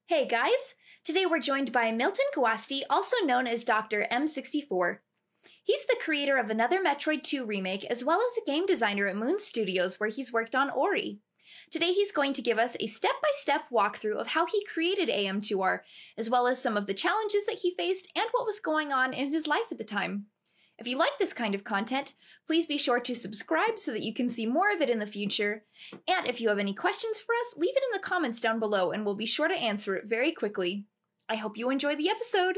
Hey guys! Today we're joined by Milton Guasti, also known as Dr. M64. He's the creator of another Metroid 2 remake, as well as a game designer at Moon Studios, where he's worked on Ori. Today he's going to give us a step-by-step walkthrough of how he created AM2R, as well as some of the challenges that he faced and what was going on in his life at the time. If you like this kind of content, please be sure to subscribe so that you can see more of it in the future. And if you have any questions for us, leave it in the comments down below and we'll be sure to answer it very quickly. I hope you enjoy the episode!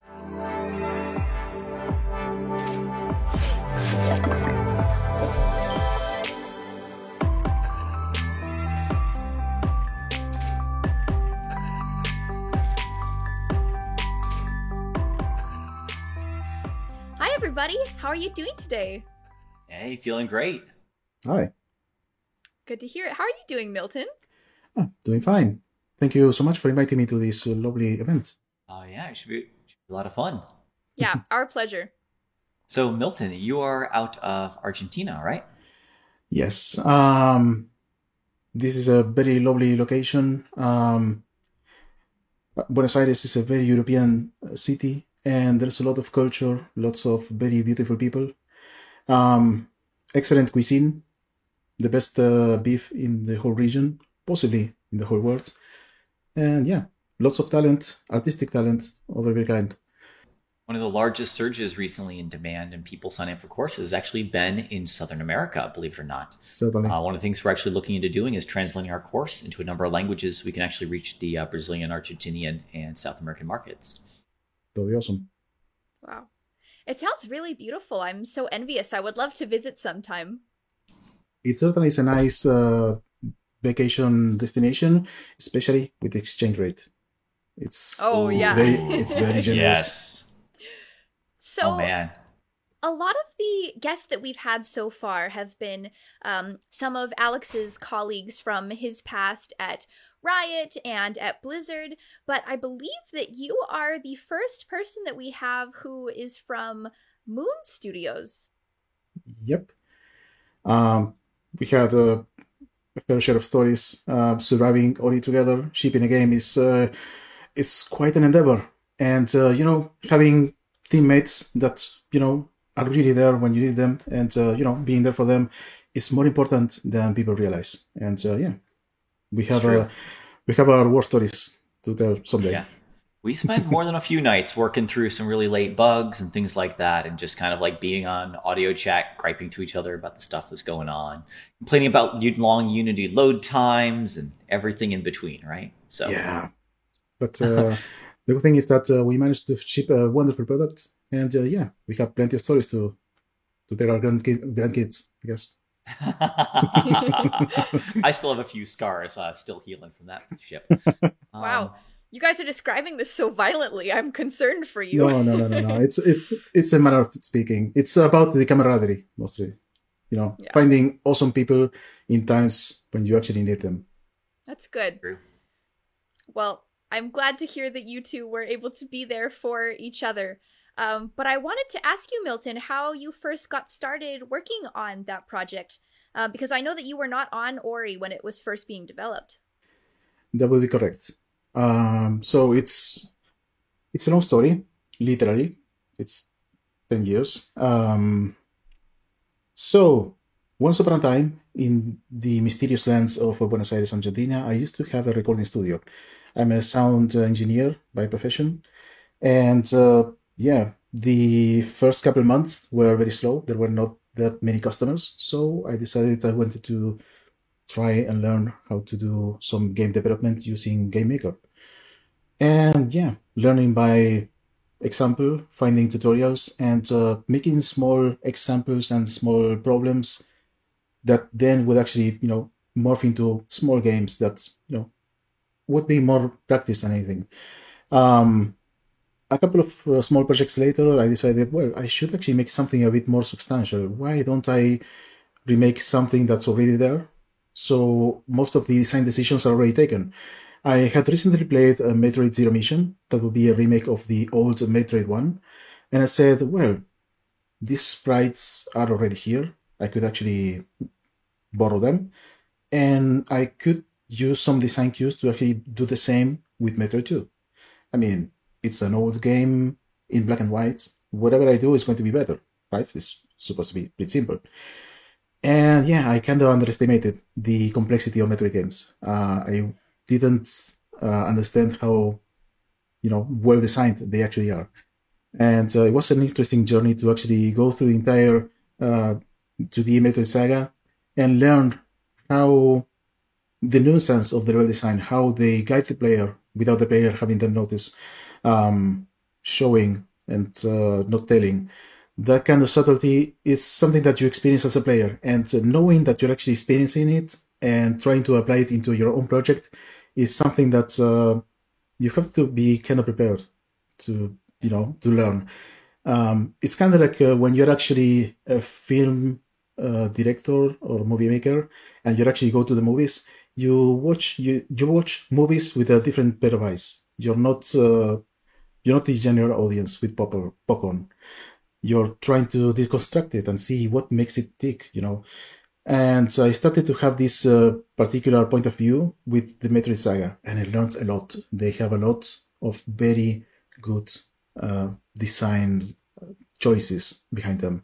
Hi everybody, how are you doing today? Hey, feeling great. Hi. Good to hear it. How are you doing, Milton? Oh, doing fine. Thank you so much for inviting me to this lovely event. Yeah, it should be a lot of fun. Yeah, our pleasure. So, Milton, you are out of Argentina, right? Yes. This is a very lovely location. Buenos Aires is a very European city, and there's a lot of culture, lots of very beautiful people. Excellent cuisine, the best beef in the whole region, possibly in the whole world. And yeah, lots of talent, artistic talent of every kind. One of the largest surges recently in demand and people signing up for courses has actually been in Southern America, believe it or not. Certainly. One of the things we're actually looking into doing is translating our course into a number of languages so we can actually reach the Brazilian, Argentinian, and South American markets. That'll be awesome. Wow. It sounds really beautiful. I'm so envious. I would love to visit sometime. It certainly is a nice vacation destination, especially with the exchange rate. It's yeah. it's very generous. Yes. So, oh, man. A lot of the guests that we've had so far have been some of Alex's colleagues from his past at Riot and at Blizzard, but I believe that you are the first person that we have who is from Moon Studios. Yep. We had a fair share of stories. Surviving Ori together, shipping a game is quite an endeavor. And, having teammates that, are really there when you need them and, being there for them is more important than people realize. And, we have our war stories to tell someday. Yeah. We spent more than a few nights working through some really late bugs and things like that, and just kind of like being on audio chat, griping to each other about the stuff that's going on, complaining about long Unity load times and everything in between, right? So yeah. But the good thing is that we managed to ship a wonderful product, and we have plenty of stories to tell our grandkids, I guess. I still have a few scars still healing from that ship. Wow. You guys are describing this so violently. I'm concerned for you. No. It's a matter of speaking. It's about the camaraderie, mostly. Finding awesome people in times when you actually need them. That's good. True. Well, I'm glad to hear that you two were able to be there for each other. But I wanted to ask you, Milton, how you first got started working on that project. Because I know that you were not on Ori when it was first being developed. That would be correct. So it's a long story, literally. It's 10 years. So once upon a time, in the mysterious lands of Buenos Aires, Argentina, I used to have a recording studio. I'm a sound engineer by profession. And the first couple of months were very slow. There were not that many customers. So I decided I wanted to try and learn how to do some game development using GameMaker. And learning by example, finding tutorials and making small examples and small problems that then would actually, morph into small games that, would be more practice than anything. A couple of small projects later, I decided, well, I should actually make something a bit more substantial. Why don't I remake something that's already there? So most of the design decisions are already taken. I had recently played a Metroid Zero Mission. That would be a remake of the old Metroid 1. And I said, well, these sprites are already here. I could actually borrow them. And I could use some design cues to actually do the same with Metroid 2. I mean, it's an old game in black and white. Whatever I do is going to be better, right? It's supposed to be pretty simple. And yeah, I kind of underestimated the complexity of Metroid games. I didn't understand how, well designed they actually are. And it was an interesting journey to actually go through the entire 2D Metroid saga and learn how the nuisance of the level design, how they guide the player without the player having them notice, showing and not telling. That kind of subtlety is something that you experience as a player, and knowing that you're actually experiencing it and trying to apply it into your own project is something that you have to be kind of prepared to, to learn. It's kind of like when you're actually a film director or movie maker, and you actually go to the movies. You watch movies with a different pair of eyes. You're not the general audience with popcorn. You're trying to deconstruct it and see what makes it tick, And so I started to have this particular point of view with the Metroid Saga, and I learned a lot. They have a lot of very good design choices behind them.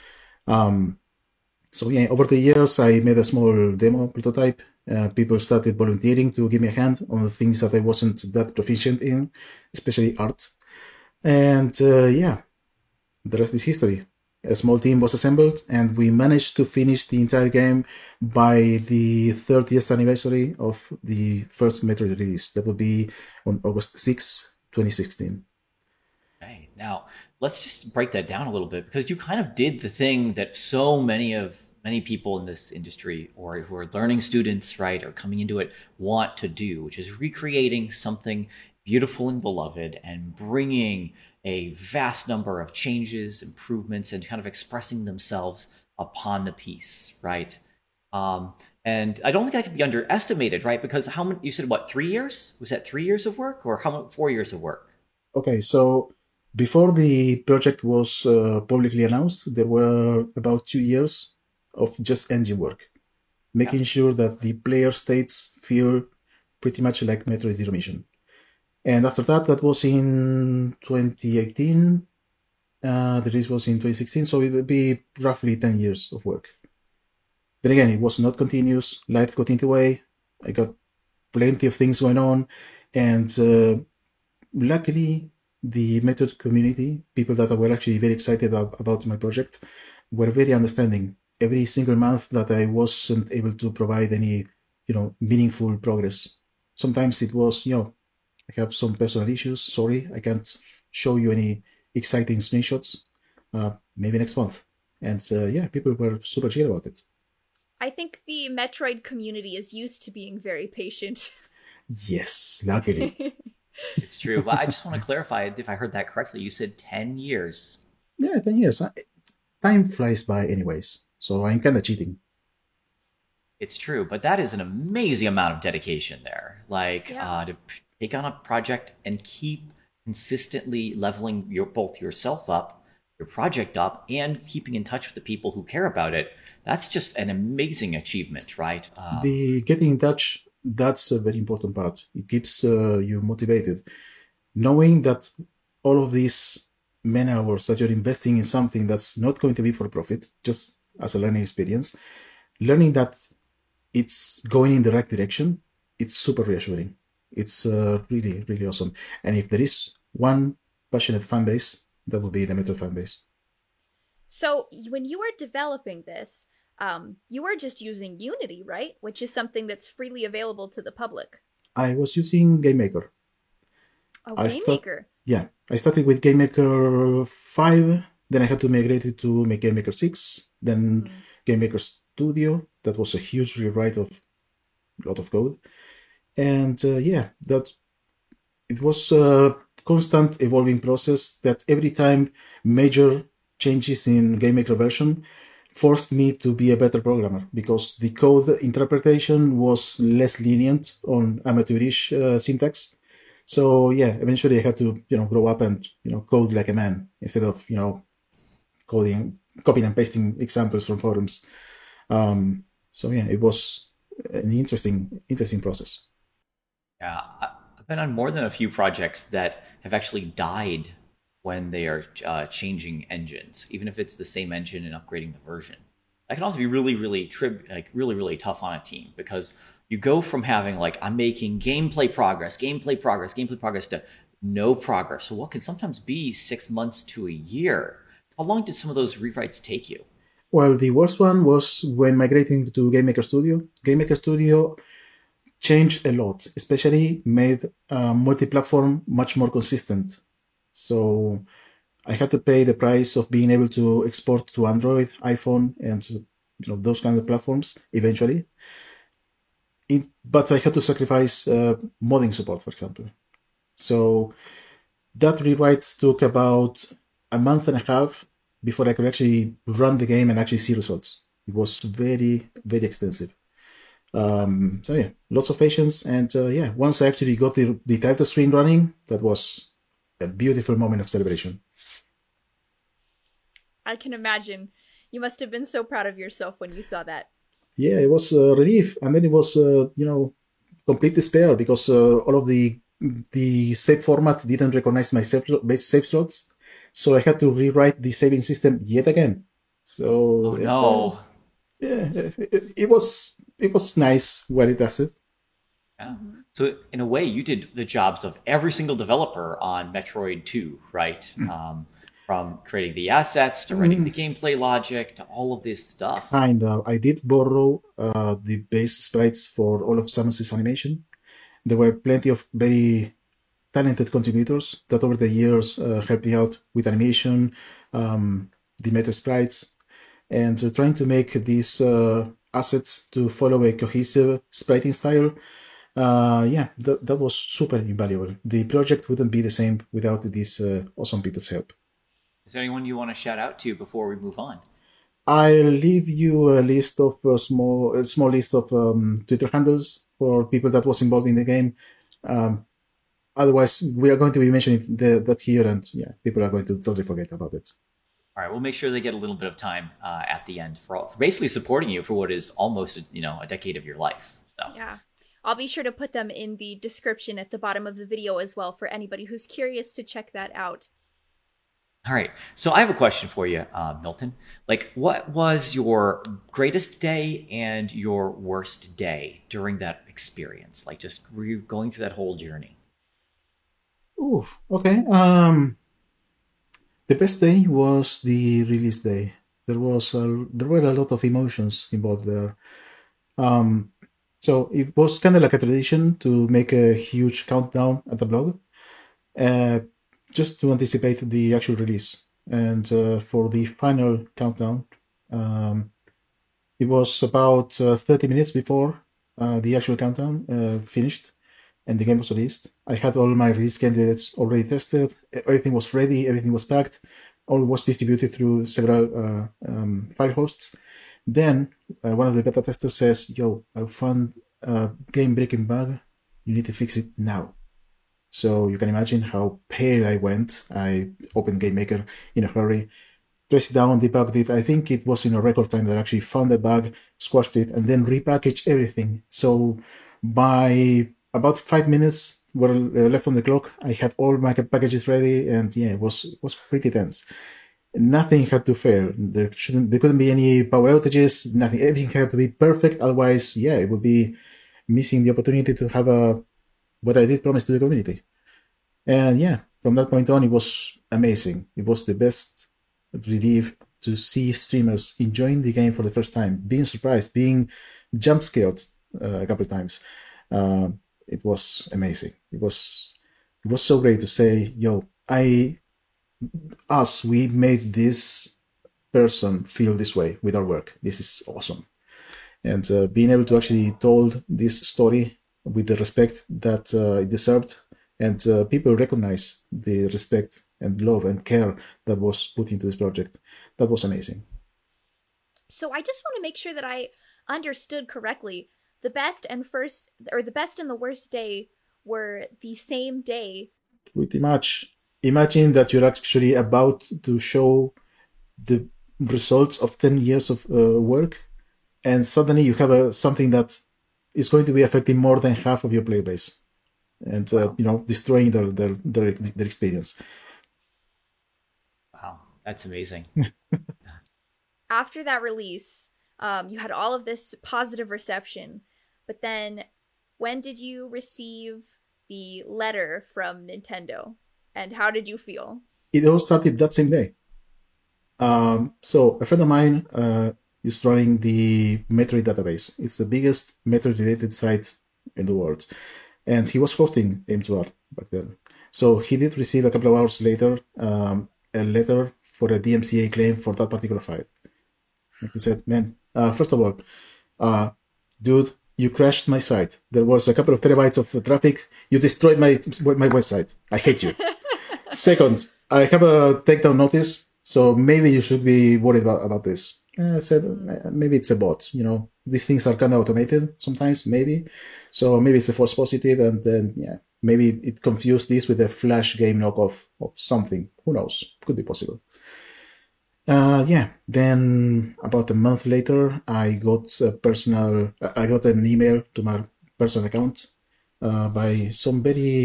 So yeah, over the years, I made a small demo prototype. People started volunteering to give me a hand on the things that I wasn't that proficient in, especially art. And yeah, the rest is history. A small team was assembled, and we managed to finish the entire game by the 30th anniversary of the first Metroid release. That would be on August 6, 2016. Okay, now let's just break that down a little bit, because you kind of did the thing that so many people in this industry, or who are learning students, right, or coming into it, want to do, which is recreating something beautiful and beloved and bringing a vast number of changes, improvements, and kind of expressing themselves upon the piece, right? And I don't think that can be underestimated, right? Because how many, you said, what, 3 years? Was that 3 years of work, or how many, 4 years of work? Okay, so before the project was publicly announced, there were about 2 years of just engine work, making sure that the player states feel pretty much like Metroid Zero Mission. And after that was in 2018. The release was in 2016, so it would be roughly 10 years of work. Then again, it was not continuous. Life got in the way. I got plenty of things going on. And luckily, the Metroid community, people that were actually very excited about my project, were very understanding. Every single month that I wasn't able to provide any, meaningful progress. Sometimes it was, I have some personal issues. Sorry, I can't show you any exciting screenshots. Maybe next month. And yeah, people were super chill about it. I think the Metroid community is used to being very patient. Yes, luckily. It's true. But I just want to clarify if I heard that correctly. You said 10 years. Yeah, 10 years. Time flies by anyways. So I'm kind of cheating. It's true, but that is an amazing amount of dedication there. To take on a project and keep consistently leveling both yourself up, your project up, and keeping in touch with the people who care about it. That's just an amazing achievement, right? The getting in touch, that's a very important part. It keeps you motivated. Knowing that all of these man hours that you're investing in something that's not going to be for profit, just as a learning experience, learning that it's going in the right direction, it's super reassuring. It's really, really awesome. And if there is one passionate fan base, that would be the Metroid fan base. So when you were developing this, you were just using Unity, right? Which is something that's freely available to the public. I was using GameMaker. Oh, GameMaker. Yeah, I started with GameMaker 5, then I had to migrate it to make GameMaker 6, then GameMaker Studio. That was a huge rewrite of a lot of code. And yeah, that it was a constant evolving process that every time major changes in GameMaker version forced me to be a better programmer, because the code interpretation was less lenient on amateurish syntax. So yeah, eventually I had to, grow up and, code like a man instead of, copying and pasting examples from forums. So yeah, it was an interesting process. Yeah, been on more than a few projects that have actually died when they are changing engines, even if it's the same engine and upgrading the version. That can also be really tough on a team, because you go from having like, I'm making gameplay progress to no progress. So what can sometimes be 6 months to a year. How long did some of those rewrites take you? Well, the worst one was when migrating to GameMaker Studio. GameMaker Studio changed a lot, especially made multi-platform much more consistent. So I had to pay the price of being able to export to Android, iPhone, and those kind of platforms eventually. But I had to sacrifice modding support, for example. So that rewrite took about a month and a half before I could actually run the game and actually see results. It was very, very extensive. So yeah, lots of patience. And once I actually got the title screen running, that was a beautiful moment of celebration. I can imagine. You must have been so proud of yourself when you saw that. Yeah, it was a relief. And then it was, complete despair, because all of the save format didn't recognize my save slots. So I had to rewrite the saving system yet again. So it was nice while it lasted. Yeah. So in a way, you did the jobs of every single developer on Metroid 2, right? From creating the assets to writing the gameplay logic to all of this stuff. Kind of. I did borrow the base sprites for all of Samus's animation. There were plenty of very talented contributors that over the years helped me out with animation, the meta sprites, and trying to make these assets to follow a cohesive spriting style. That was super invaluable. The project wouldn't be the same without these awesome people's help. Is there anyone you want to shout out to before we move on? I'll leave you a list of a small list of Twitter handles for people that was involved in the game. Otherwise, we are going to be mentioning that here, and people are going to totally forget about it. All right, we'll make sure they get a little bit of time at the end for basically supporting you for what is almost a decade of your life. So. Yeah, I'll be sure to put them in the description at the bottom of the video as well for anybody who's curious to check that out. All right, so I have a question for you, Milton. Like, what was your greatest day and your worst day during that experience? Like, just were you going through that whole journey? Ooh, okay. The best day was the release day. There were a lot of emotions involved there. So it was kind of like a tradition to make a huge countdown at the blog, just to anticipate the actual release. And for the final countdown, it was about 30 minutes before the actual countdown finished and the game was released. I had all my release candidates already tested. Everything was ready. Everything was packed. All was distributed through several file hosts. Then one of the beta testers says, "Yo, I found a game-breaking bug. You need to fix it now." So you can imagine how pale I went. I opened GameMaker in a hurry, pressed down, debugged it. I think it was in a record time that I actually found the bug, squashed it, and then repackaged everything. So by about 5 minutes were left on the clock, I had all my packages ready, and it was pretty tense. Nothing had to fail. There couldn't be any power outages. Nothing. Everything had to be perfect. Otherwise, it would be missing the opportunity to have what I did promise to the community. And from that point on, it was amazing. It was the best relief to see streamers enjoying the game for the first time, being surprised, being jump scared a couple of times. It was amazing. It was so great to say, "Yo, we made this person feel this way with our work. This is awesome." And being able to actually told this story with the respect that it deserved, and people recognize the respect and love and care that was put into this project. That was amazing. So I just want to make sure that I understood correctly. The best and the worst day were the same day. Pretty much. Imagine that you're actually about to show the results of 10 years of work, and suddenly you have something that is going to be affecting more than half of your player base. and Wow. destroying their experience. Wow. That's amazing. After that release, you had all of this positive reception, but then when did you receive the letter from Nintendo, and how did you feel? It all started that same day. So a friend of mine is running the Metroid database. It's the biggest Metroid-related site in the world, and he was hosting M2R back then. So he did receive a couple of hours later a letter for a DMCA claim for that particular file. And he said, "Man, first of all, dude, you crashed my site. There was a couple of terabytes of traffic. You destroyed my website. I hate you." Second, I have a takedown notice, so maybe you should be worried about this. I said, maybe it's a bot. These things are kind of automated sometimes, maybe. So maybe it's a false positive, and then, yeah, maybe it confused this with a Flash game knockoff of something. Who knows? Could be possible. Yeah. Then about a month later, I got an email to my personal account by some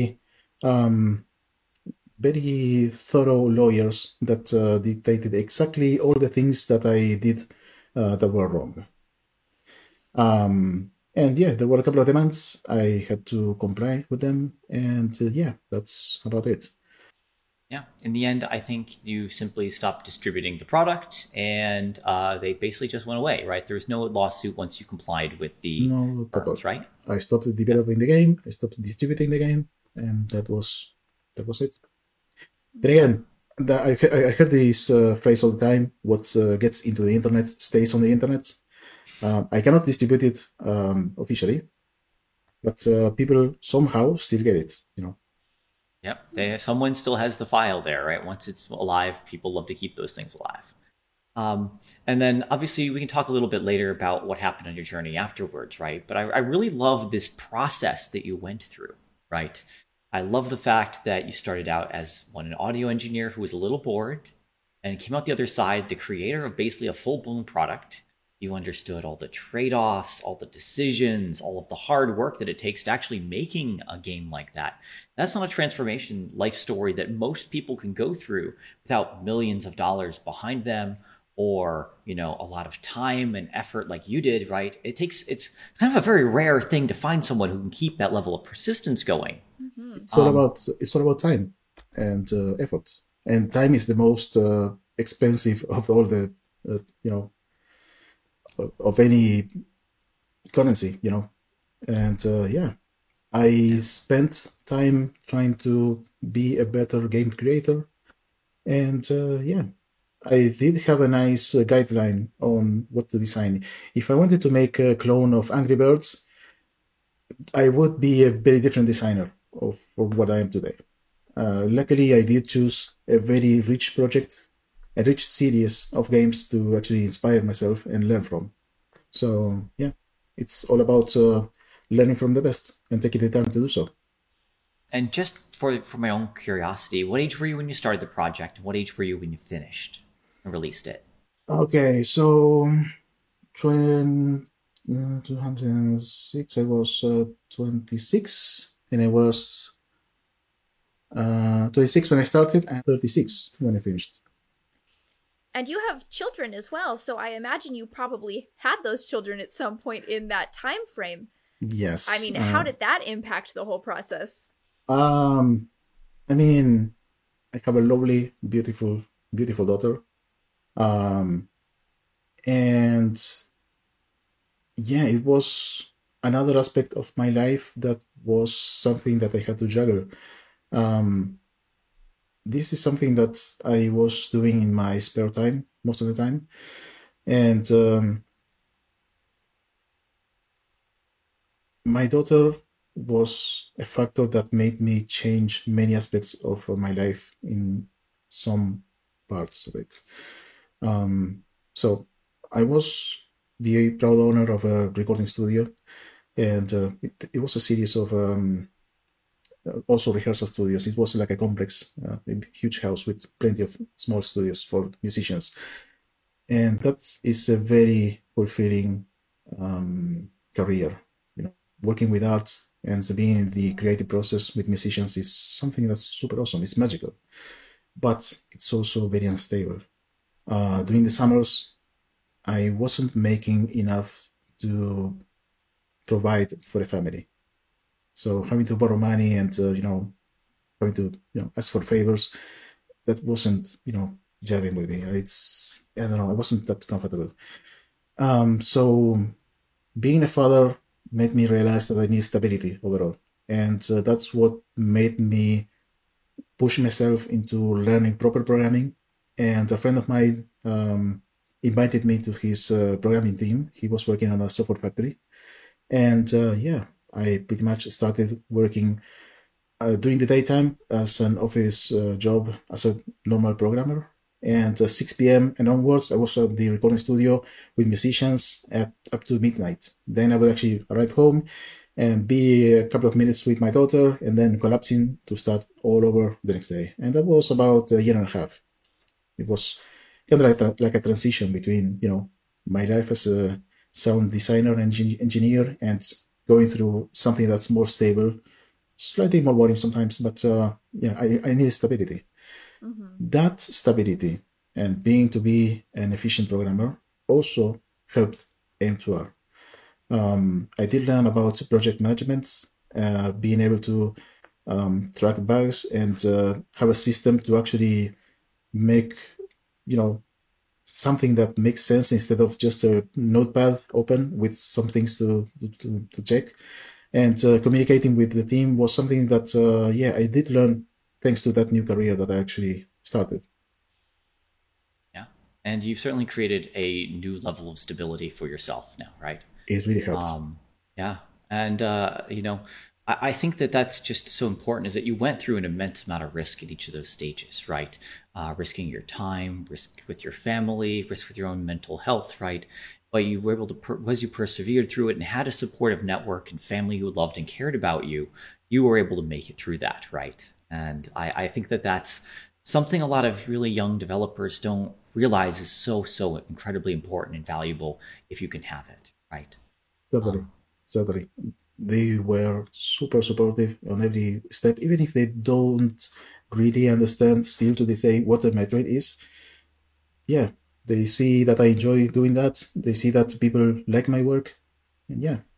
very thorough lawyers that dictated exactly all the things that I did that were wrong. And yeah, there were a couple of demands. I had to comply with them, and yeah, that's about it. Yeah. In the end, I think you simply stopped distributing the product, and they basically just went away, right? There was no lawsuit once you complied with the No, at all. terms, right? I stopped developing the game. I stopped distributing the game, and that was it. Then again, I heard this phrase all the time: "What gets into the internet stays on the internet." I cannot distribute it officially, but people somehow still get it. Yep. Someone still has the file there, right? Once it's alive, people love to keep those things alive. And then obviously we can talk a little bit later about what happened on your journey afterwards, right? But I really love this process that you went through, right? I love the fact that you started out as an audio engineer who was a little bored and came out the other side, the creator of basically a full-blown product. You understood all the trade-offs, all the decisions, all of the hard work that it takes to actually making a game like that. That's not a transformation life story that most people can go through without millions of dollars behind them, or a lot of time and effort like you did, right? It's kind of a very rare thing to find someone who can keep that level of persistence going. Mm-hmm. It's all about time and effort, and time is the most expensive of all the of any currency, and yeah, I spent time trying to be a better game creator, and yeah, I did have a nice guideline on what to design. If I wanted to make a clone of Angry Birds, I would be a very different designer for what I am today. Luckily, I did choose a very rich project, a rich series of games to actually inspire myself and learn from. So yeah, it's all about learning from the best and taking the time to do so. And just for my own curiosity, what age were you when you started the project? What age were you when you finished and released it? Okay, so 206, I was 26, and I was 26 when I started and 36 when I finished. And you have children as well, so I imagine you probably had those children at some point in that time frame. Yes. I mean, how did that impact the whole process? I mean, I have a lovely, beautiful daughter. And yeah, it was another aspect of my life that was something that I had to juggle. This is something that I was doing in my spare time most of the time. And my daughter was a factor that made me change many aspects of my life in some parts of it. So I was the proud owner of a recording studio, and it was a series of also rehearsal studios. It was like a complex, a huge house with plenty of small studios for musicians. And that is a very fulfilling career, working with art and being in the creative process with musicians is something that's super awesome. It's magical, but it's also very unstable. During the summers, I wasn't making enough to provide for a family. So having to borrow money and, having to, ask for favors, that wasn't, jabbing with me. I don't know, I wasn't that comfortable. So being a father made me realize that I need stability overall. And that's what made me push myself into learning proper programming. And a friend of mine invited me to his programming team. He was working on a software factory. And I pretty much started working during the daytime as an office job as a normal programmer. And 6 p.m. and onwards, I was at the recording studio with musicians up to midnight. Then I would actually arrive home and be a couple of minutes with my daughter and then collapsing to start all over the next day. And that was about a year and a half. It was kind of like a transition between, my life as a sound designer and engineer and going through something that's more stable, slightly more boring sometimes, but I need stability. That stability and being to be an efficient programmer also helped M2R. I did learn about project management, being able to track bugs and have a system to actually make, something that makes sense instead of just a notepad open with some things to check. And communicating with the team was something that, I did learn thanks to that new career that I actually started. Yeah. And you've certainly created a new level of stability for yourself now, right? It really helped. Yeah. And, I think that that's just so important is that you went through an immense amount of risk at each of those stages, right? Risking your time, risk with your family, risk with your own mental health, right? But you were able to, as you persevered through it and had a supportive network and family who loved and cared about you, you were able to make it through that, right? And I think that that's something a lot of really young developers don't realize is so incredibly important and valuable if you can have it, right? Certainly. They were super supportive on every step, even if they don't really understand still to this day what a Metroid is. Yeah, they see that I enjoy doing that. They see that people like my work. And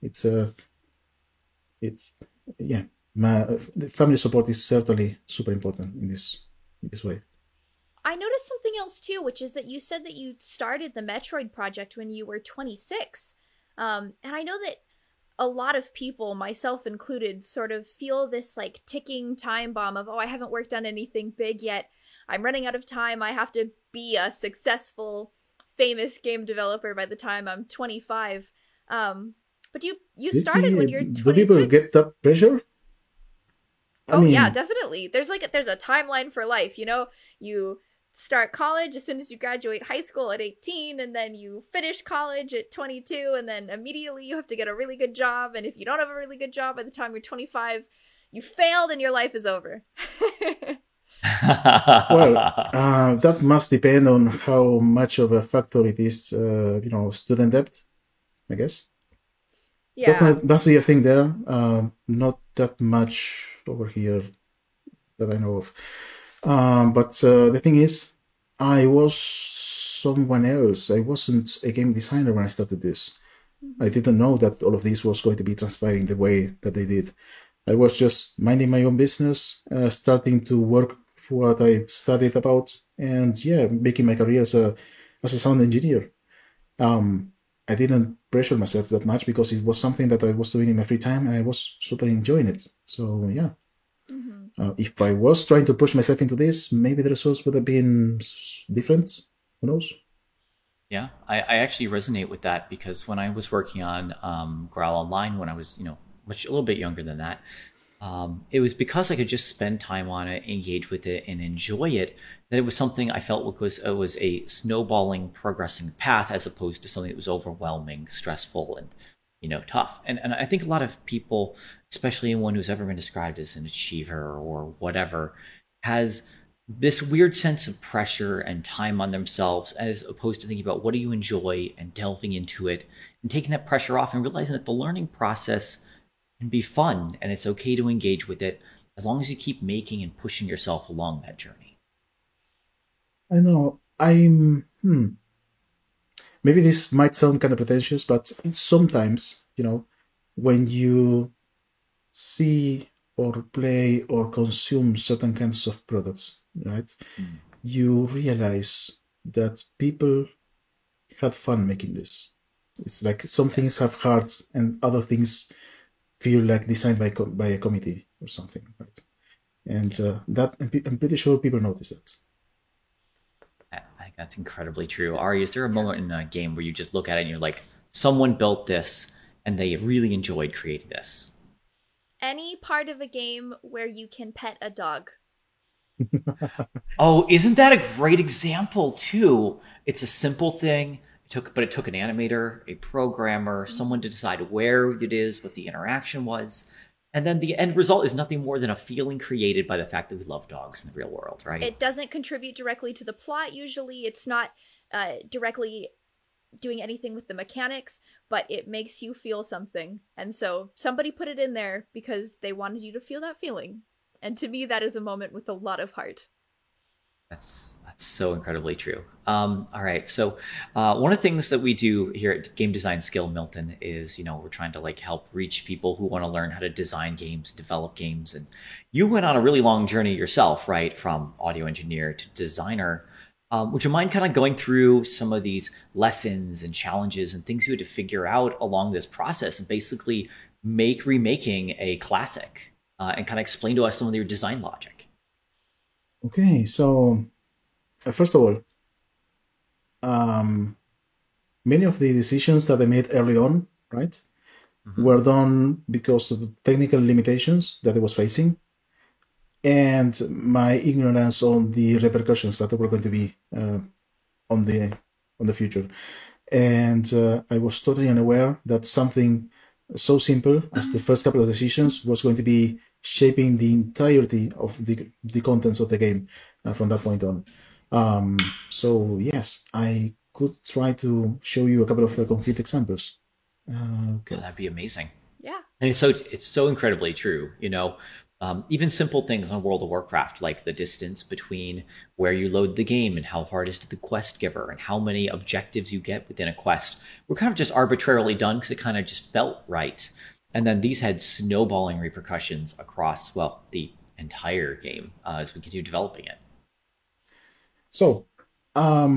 the family support is certainly super important in this way. I noticed something else too, which is that you said that you started the Metroid project when you were 26. And I know that a lot of people, myself included, sort of feel this like ticking time bomb of, oh, I haven't worked on anything big yet. I'm running out of time. I have to be a successful, famous game developer by the time I'm 25. But you started when you're 26. Do people get that pressure? I mean, yeah, definitely. There's a timeline for life, you start college as soon as you graduate high school at 18, and then you finish college at 22, and then immediately you have to get a really good job, and if you don't have a really good job by the time you're 25, you failed and your life is over. Well, that must depend on how much of a factor it is, student debt, I guess. Yeah. That must be a thing there. Not that much over here that I know of. But the thing is, I was someone else. I wasn't a game designer when I started this. I didn't know that all of this was going to be transpiring the way that they did. I was just minding my own business, starting to work for what I studied about, and making my career as a sound engineer. I didn't pressure myself that much because it was something that I was doing in my free time, and I was super enjoying it. So yeah. If I was trying to push myself into this, maybe the results would have been different. Who knows? Yeah, I actually resonate with that because when I was working on Growl Online when I was, a little bit younger than that, it was because I could just spend time on it, engage with it, and enjoy it, that it was something I felt was a snowballing, progressing path as opposed to something that was overwhelming, stressful, and tough. And I think a lot of people, especially anyone who's ever been described as an achiever or whatever, has this weird sense of pressure and time on themselves as opposed to thinking about what do you enjoy and delving into it and taking that pressure off and realizing that the learning process and be fun, and it's okay to engage with it as long as you keep making and pushing yourself along that journey. I know. Maybe this might sound kind of pretentious, but sometimes, when you see or play or consume certain kinds of products, right? You realize that people had fun making this. It's like some things have hearts and other things feel like designed by a committee or something, right? And that I'm pretty sure people notice that. I think that's incredibly true. Ari, is there a moment in a game where you just look at it and you're like, someone built this and they really enjoyed creating this? Any part of a game where you can pet a dog. Oh, isn't that a great example too? It's a simple thing. But it took an animator, a programmer, someone to decide where it is, what the interaction was. And then the end result is nothing more than a feeling created by the fact that we love dogs in the real world, right? It doesn't contribute directly to the plot usually. It's not directly doing anything with the mechanics, but it makes you feel something. And so somebody put it in there because they wanted you to feel that feeling. And to me, that is a moment with a lot of heart. That's so incredibly true. All right, so one of the things that we do here at Game Design Skill, Milton, is we're trying to help reach people who want to learn how to design games, develop games, and you went on a really long journey yourself, right, from audio engineer to designer. Would you mind kind of going through some of these lessons and challenges and things you had to figure out along this process and basically remaking a classic and kind of explain to us some of your design logic? Okay, so first of all, many of the decisions that I made early on, right, were done because of technical limitations that I was facing and my ignorance on the repercussions that were going to be on the future. And I was totally unaware that something so simple as the first couple of decisions was going to be shaping the entirety of the contents of the game from that point on. So yes, I could try to show you a couple of concrete examples. Okay. Oh, that'd be amazing. Yeah. And it's so incredibly true. Even simple things on World of Warcraft, like the distance between where you load the game and how far it is to the quest giver and how many objectives you get within a quest, were kind of just arbitrarily done because it kind of just felt right. And then these had snowballing repercussions across, the entire game as we continue developing it. So, a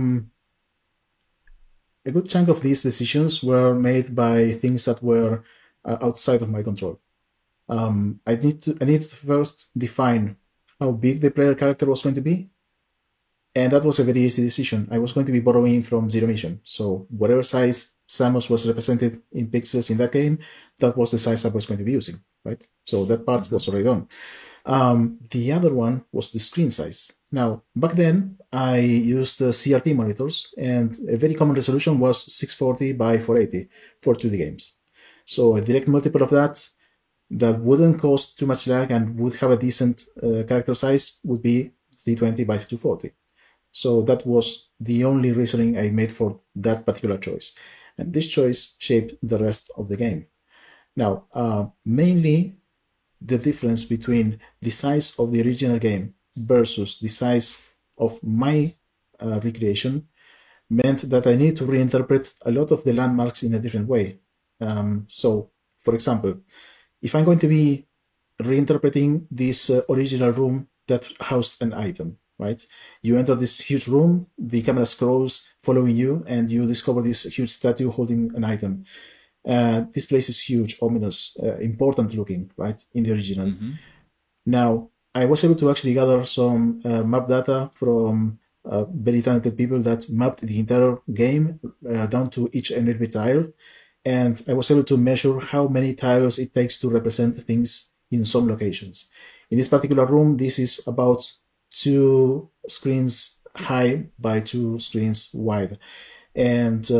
good chunk of these decisions were made by things that were outside of my control. I need to first define how big the player character was going to be. And that was a very easy decision. I was going to be borrowing from Zero Mission. So whatever size Samus was represented in pixels in that game, that was the size I was going to be using, right? So that part was already done. The other one was the screen size. Now, back then, I used CRT monitors, and a very common resolution was 640 by 480 for 2D games. So a direct multiple of that wouldn't cause too much lag and would have a decent character size would be 320 by 240. So that was the only reasoning I made for that particular choice. And this choice shaped the rest of the game. Now, mainly the difference between the size of the original game versus the size of my recreation meant that I need to reinterpret a lot of the landmarks in a different way. So, for example, if I'm going to be reinterpreting this original room that housed an item, right? You enter this huge room, the camera scrolls following you, and you discover this huge statue holding an item. This place is huge, ominous, important looking, right, in the original. Mm-hmm. Now, I was able to actually gather some map data from very talented people that mapped the entire game down to each and every tile. And I was able to measure how many tiles it takes to represent things in some locations. In this particular room, this is about 2 screens high by 2 screens wide. And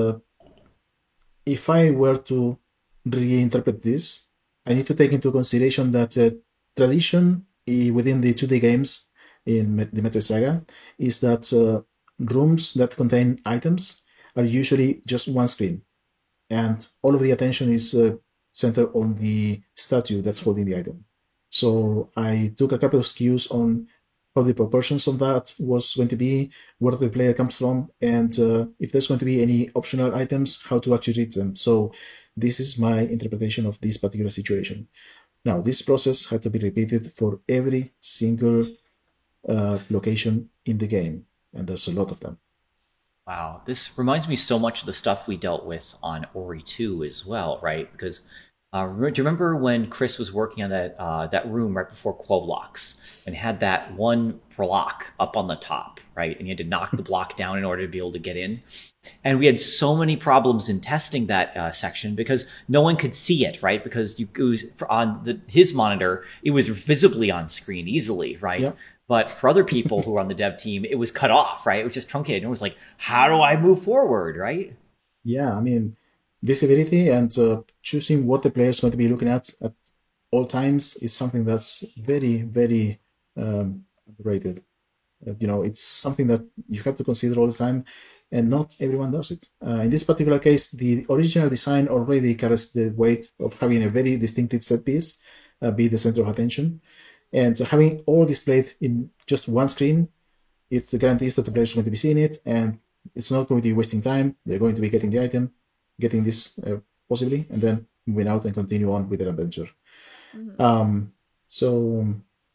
if I were to reinterpret this, I need to take into consideration that tradition within the 2D games in the Metroid Saga is that rooms that contain items are usually just one screen. And all of the attention is center on the statue that's holding the item. So I took a couple of cues on how the proportions of that was going to be, where the player comes from, and if there's going to be any optional items, how to actually read them. So this is my interpretation of this particular situation. Now, this process had to be repeated for every single location in the game, and there's a lot of them. Wow, this reminds me so much of the stuff we dealt with on Ori 2 as well, right? Because do you remember when Chris was working on that room right before Quoblox and had that one block up on the top, right? And you had to knock the block down in order to be able to get in. And we had so many problems in testing that section because no one could see it, right? Because it was on his monitor, it was visibly on screen easily, right? Yep. But for other people who were on the dev team, it was cut off, right? It was just truncated. And it was like, how do I move forward, right? Yeah, I mean, visibility and choosing what the player is going to be looking at all times is something that's very, very underrated. It's something that you have to consider all the time, and not everyone does it. In this particular case, the original design already carries the weight of having a very distinctive set piece be the center of attention. And so having all displayed in just one screen, it guarantees that the player is going to be seeing it, and it's not going to be wasting time. They're going to be getting the item, getting this possibly, and then moving out and continue on with their adventure. Mm-hmm. So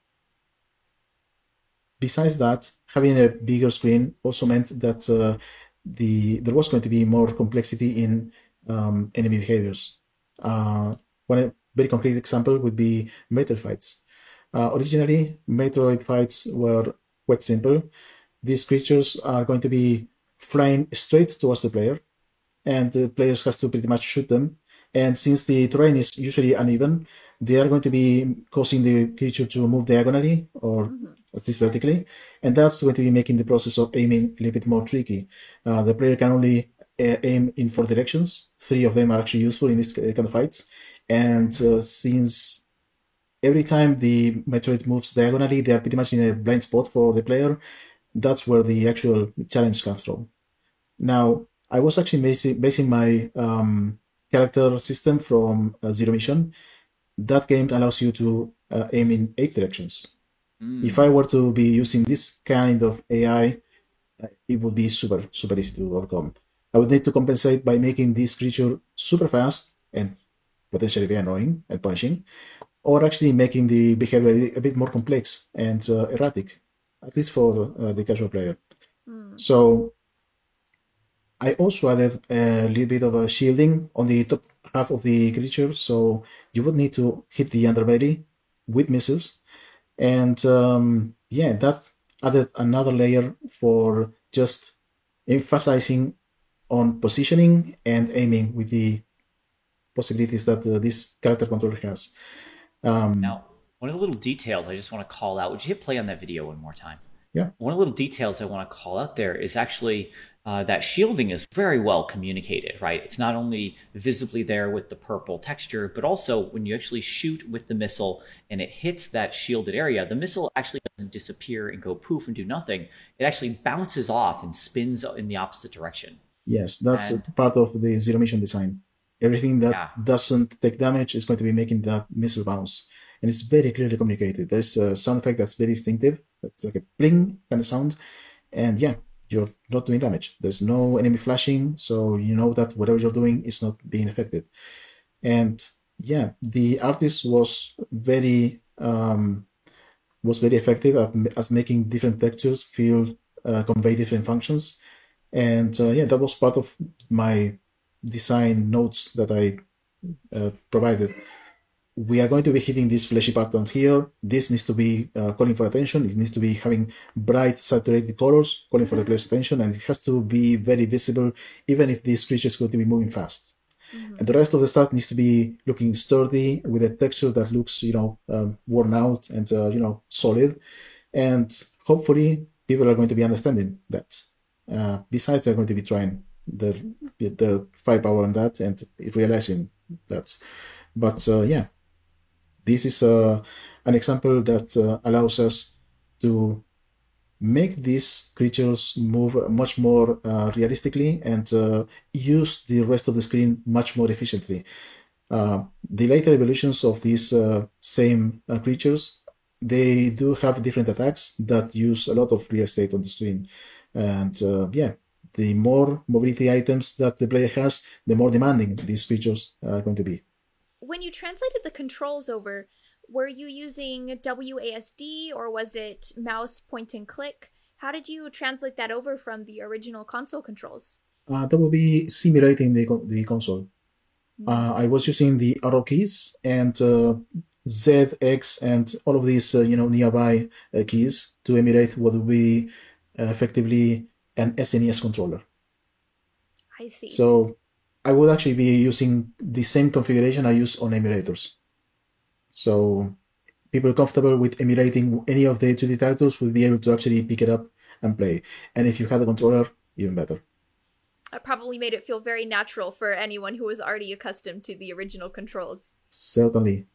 besides that, having a bigger screen also meant that there was going to be more complexity in enemy behaviors. One very concrete example would be Metroid fights. Originally, Metroid fights were quite simple. These creatures are going to be flying straight towards the player, and the players has to pretty much shoot them. And since the terrain is usually uneven, they are going to be causing the creature to move diagonally or at least vertically, and that's going to be making the process of aiming a little bit more tricky. The player can only aim in 4 directions. 3 of them are actually useful in this kind of fights, and since every time the Metroid moves diagonally, they are pretty much in a blind spot for the player. That's where the actual challenge comes from. Now, I was actually basing my character system from Zero Mission. That game allows you to aim in 8 directions. If I were to be using this kind of AI, it would be super, super easy to overcome. I would need to compensate by making this creature super fast and potentially very annoying and punishing, or actually making the behavior a bit more complex and erratic, at least for the casual player. So I also added a little bit of a shielding on the top half of the creature, so you would need to hit the underbelly with missiles. And that added another layer for just emphasizing on positioning and aiming with the possibilities that this character controller has. Now, one of the little details I just want to call out, would you hit play on that video one more time? Yeah. One of the little details I want to call out there is actually that shielding is very well communicated, right? It's not only visibly there with the purple texture, but also when you actually shoot with the missile and it hits that shielded area, the missile actually doesn't disappear and go poof and do nothing. It actually bounces off and spins in the opposite direction. Yes, that's part of the Zero Mission design. Everything that doesn't take damage is going to be making that missile bounce. And it's very clearly communicated. There's a sound effect that's very distinctive. It's like a pling kind of sound. And yeah, you're not doing damage. There's no enemy flashing, so you know that whatever you're doing is not being effective. And yeah, the artist was very effective at making different textures feel convey different functions. And that was part of my design notes that I provided. We are going to be hitting this fleshy part down here. This needs to be calling for attention. It needs to be having bright, saturated colors, calling for the player's attention, and it has to be very visible, even if this creature is going to be moving fast. And the rest of the stuff needs to be looking sturdy, with a texture that looks, worn out and, solid. And hopefully, people are going to be understanding that. Besides, they're going to be trying their firepower on that and realizing that. But this is an example that allows us to make these creatures move much more realistically and use the rest of the screen much more efficiently. The later evolutions of these same creatures, they do have different attacks that use a lot of real estate on the screen. And yeah, the more mobility items that the player has, the more demanding these creatures are going to be. When you translated the controls over, were you using WASD or was it mouse point and click? How did you translate that over from the original console controls? That will be simulating the console. I was using the arrow keys and Z, X, and all of these, nearby keys to emulate what would be effectively an SNES controller. I see. So I would actually be using the same configuration I use on emulators. So people comfortable with emulating any of the 2D titles will be able to actually pick it up and play. And if you had a controller, even better. It probably made it feel very natural for anyone who was already accustomed to the original controls. Certainly.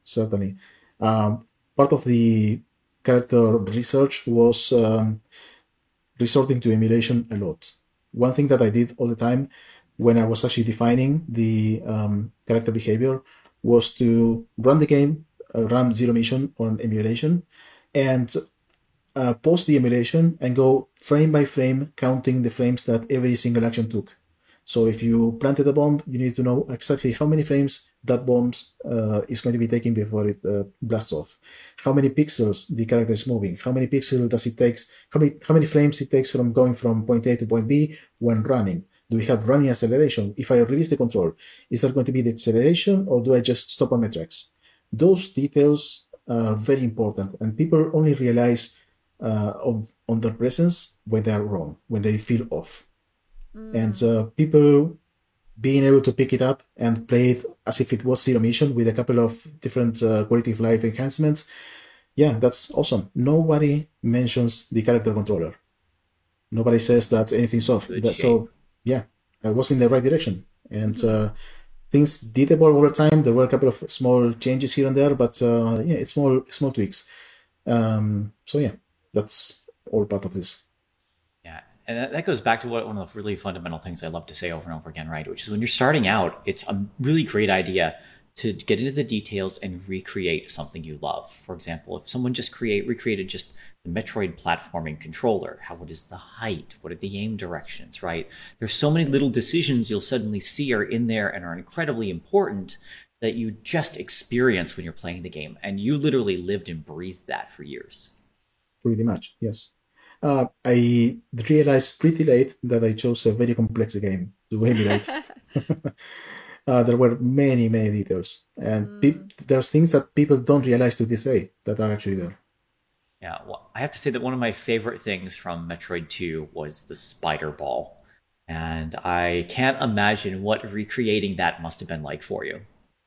Part of the character research was resorting to emulation a lot. One thing that I did all the time when I was actually defining the character behavior was to run the game, run Zero Mission on emulation, and pause the emulation and go frame by frame, counting the frames that every single action took. So if you planted a bomb, you need to know exactly how many frames that bomb is going to be taking before it blasts off. How many pixels the character is moving. How many pixels does it take? How many frames it takes from going from point A to point B when running. Do we have running acceleration? If I release the control, is that going to be the acceleration or do I just stop on my tracks? Those details are very important and people only realize on their presence when they are wrong, when they feel off. And people being able to pick it up and play it as if it was Zero Mission with a couple of different quality of life enhancements, yeah, that's awesome. Nobody mentions the character controller. Nobody says that anything's off. So, yeah, I was in the right direction. And things did evolve over time. There were a couple of small changes here and there, but yeah, it's small tweaks. So, yeah, that's all part of this. And that goes back to one of the really fundamental things I love to say over and over again, right? Which is when you're starting out, it's a really great idea to get into the details and recreate something you love. For example, if someone just recreated just the Metroid platforming controller, what is the height? What are the aim directions, right? There's so many little decisions you'll suddenly see are in there and are incredibly important that you just experience when you're playing the game. And you literally lived and breathed that for years. Pretty much, yes. I realized pretty late that I chose a very complex game to emulate. There were many details. And there's things that people don't realize to this day that are actually there. Yeah, well, I have to say that one of my favorite things from Metroid 2 was the spider ball. And I can't imagine what recreating that must have been like for you.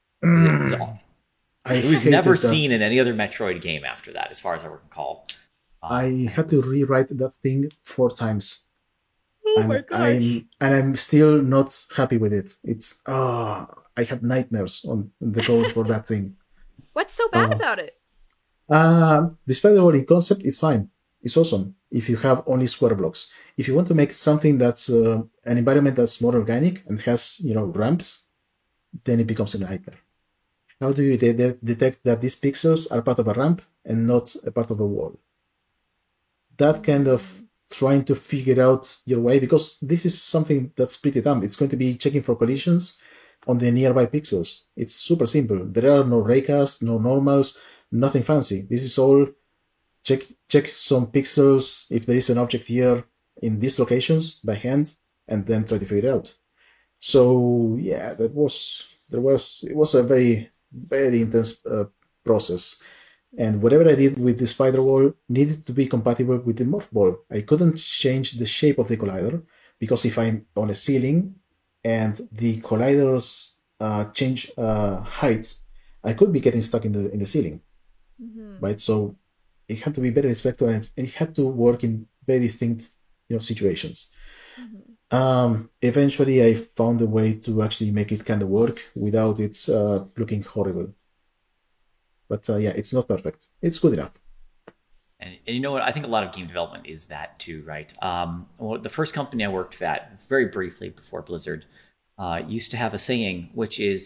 It was never seen in any other Metroid game after that, as far as I recall. I had to rewrite that thing 4 times. Oh my gosh. I'm still not happy with it. It's I have nightmares on the code for that thing. What's so bad about it? The spider ball in concept is fine. It's awesome if you have only square blocks. If you want to make something that's an environment that's more organic and has, ramps, then it becomes a nightmare. How do you detect that these pixels are part of a ramp and not a part of a wall? That kind of trying to figure out your way, because this is something that's pretty dumb. It's going to be checking for collisions on the nearby pixels. It's super simple. There are no raycasts, no normals, nothing fancy. This is all check some pixels if there is an object here in these locations by hand, and then try to figure it out. So yeah, it was a very, very intense process. And whatever I did with the spider wall needed to be compatible with the morph ball. I couldn't change the shape of the collider, because if I'm on a ceiling and the colliders change height, I could be getting stuck in the ceiling, right? So it had to be very respectful, and it had to work in very distinct situations. Eventually, I found a way to actually make it kind of work without it looking horrible. But yeah, it's not perfect. It's good enough. And you know what? I think a lot of game development is that too, right? Well, the first company I worked at, very briefly before Blizzard, used to have a saying, which is,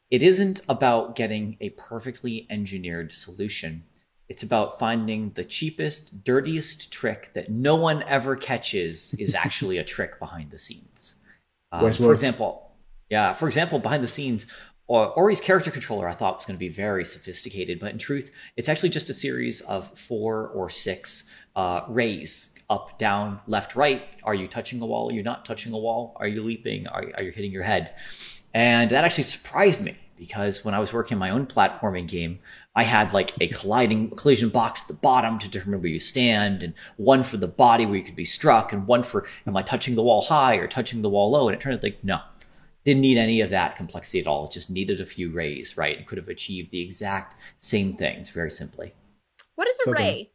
it isn't about getting a perfectly engineered solution. It's about finding the cheapest, dirtiest trick that no one ever catches is actually a trick behind the scenes. For example, behind the scenes, Ori's character controller I thought was going to be very sophisticated, but in truth, it's actually just a series of 4 or 6 rays, up, down, left, right. Are you touching a wall? Are you not touching a wall? Are you leaping? Are you hitting your head? And that actually surprised me, because when I was working on my own platforming game, I had like a collision box at the bottom to determine where you stand, and one for the body where you could be struck, and one for, am I touching the wall high or touching the wall low? And it turned out like, no, didn't need any of that complexity at all. It just needed a few rays, right? It could have achieved the exact same things very simply. What is a ray?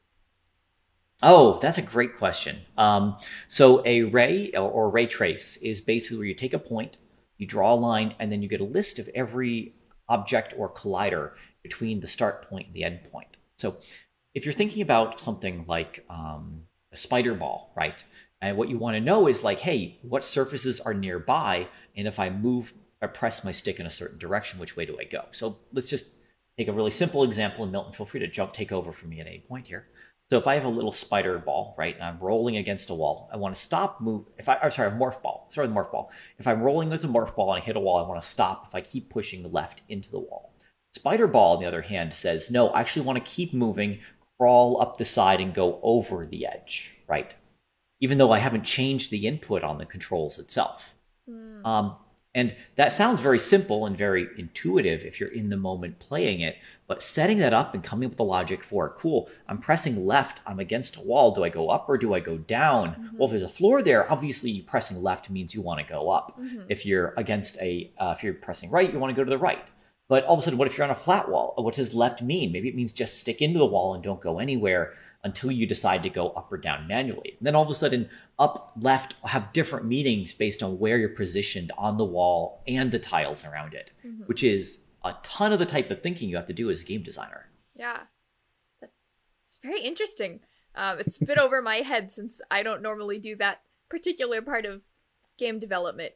Oh, that's a great question. So a ray or ray trace is basically where you take a point, you draw a line, and then you get a list of every object or collider between the start point and the end point. So if you're thinking about something like a spider ball, right? And what you want to know is like, hey, what surfaces are nearby? And if I press my stick in a certain direction, which way do I go? So let's just take a really simple example. And Milton, feel free to take over from me at any point here. So if I have a little spider ball, right, and I'm rolling against a wall, I want to stop, move. A morph ball. Sorry, the morph ball. If I'm rolling with a morph ball and I hit a wall, I want to stop if I keep pushing left into the wall. Spider ball, on the other hand, says, no, I actually want to keep moving, crawl up the side and go over the edge, right? Even though I haven't changed the input on the controls itself. And that sounds very simple and very intuitive if you're in the moment playing it, but setting that up and coming up with the logic for, cool, I'm pressing left, I'm against a wall, do I go up or do I go down? Mm-hmm. Well, if there's a floor there, obviously pressing left means you want to go up. Mm-hmm. If you're if you're pressing right, you want to go to the right. But all of a sudden, what if you're on a flat wall? What does left mean? Maybe it means just stick into the wall and don't go anywhere until you decide to go up or down manually. And then all of a sudden, up, left have different meanings based on where you're positioned on the wall and the tiles around it, which is a ton of the type of thinking you have to do as a game designer. Yeah, it's very interesting. It's a bit over my head since I don't normally do that particular part of game development.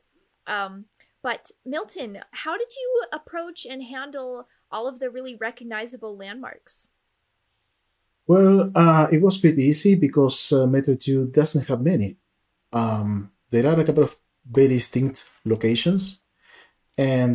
But Milton, how did you approach and handle all of the really recognizable landmarks? Well, it was pretty easy because Metroid 2 doesn't have many. There are a couple of very distinct locations, and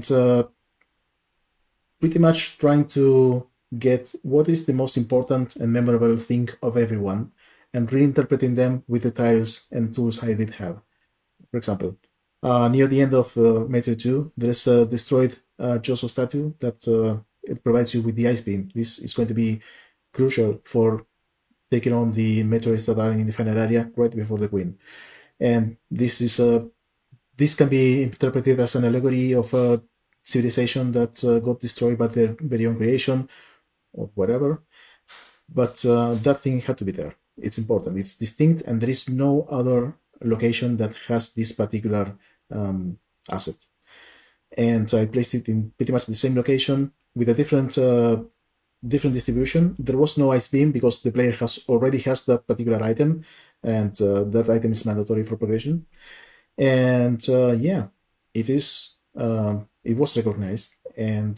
pretty much trying to get what is the most important and memorable thing of everyone and reinterpreting them with the tiles and tools I did have. For example, near the end of Metroid 2, there is a destroyed Joso statue that it provides you with the ice beam. This is going to be crucial for taking on the Metroids that are in the final area right before the Queen. And this can be interpreted as an allegory of a civilization that got destroyed by their very own creation or whatever. But that thing had to be there. It's important. It's distinct, and there is no other location that has this particular asset. And I placed it in pretty much the same location with a different distribution. There was no ice beam because the player already has that particular item, and that item is mandatory for progression. And it was recognized, and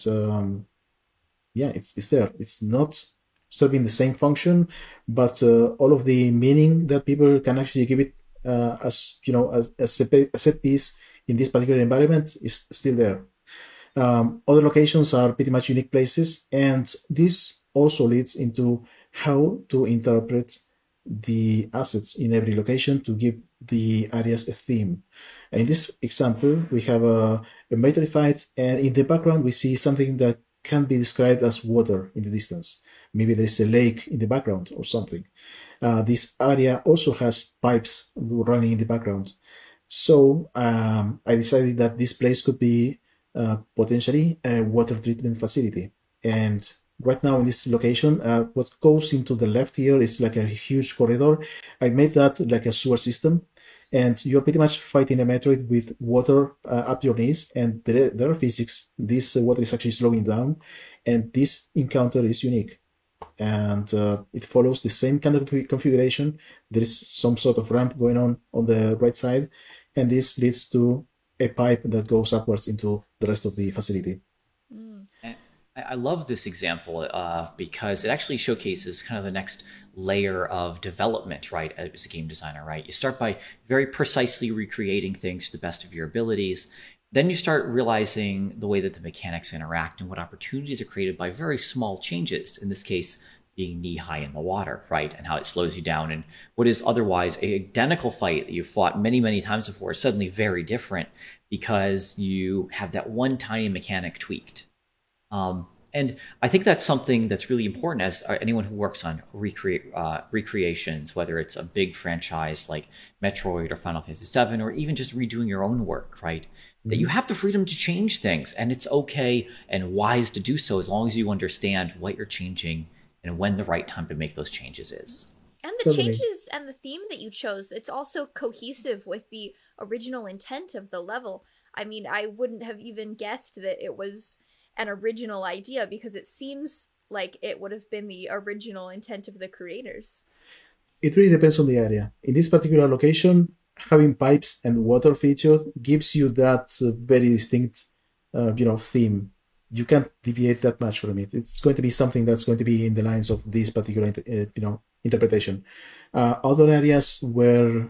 it's there. It's not serving the same function, but all of the meaning that people can actually give it as a set piece in this particular environment is still there. Other locations are pretty much unique places, and this also leads into how to interpret the assets in every location to give the areas a theme. And in this example, we have a Metroid fight, and in the background we see something that can be described as water in the distance. Maybe there is a lake in the background or something. This area also has pipes running in the background. So I decided that this place could be potentially a water treatment facility. And right now in this location, what goes into the left here is like a huge corridor. I made that like a sewer system, and you're pretty much fighting a Metroid with water up your knees, and there are physics. This water is actually slowing down, and this encounter is unique. And it follows the same kind of configuration. There is some sort of ramp going on the right side, and this leads to a pipe that goes upwards into the rest of the facility. I love this example because it actually showcases kind of the next layer of development, right, as a game designer, right? You start by very precisely recreating things to the best of your abilities. Then you start realizing the way that the mechanics interact and what opportunities are created by very small changes. In this case, being knee high in the water, right? And how it slows you down. And what is otherwise a identical fight that you fought many, many times before is suddenly very different because you have that one tiny mechanic tweaked. And I think that's something that's really important as anyone who works on recreations, whether it's a big franchise like Metroid or Final Fantasy VII, or even just redoing your own work, right? That you have the freedom to change things, and it's okay and wise to do so as long as you understand what you're changing and when the right time to make those changes is. And the changes and the theme that you chose, it's also cohesive with the original intent of the level. I mean, I wouldn't have even guessed that it was an original idea because it seems like it would have been the original intent of the creators. It really depends on the area. In this particular location, having pipes and water feature gives you that very distinct, theme. You can't deviate that much from it. It's going to be something that's going to be in the lines of this particular, interpretation. Other areas where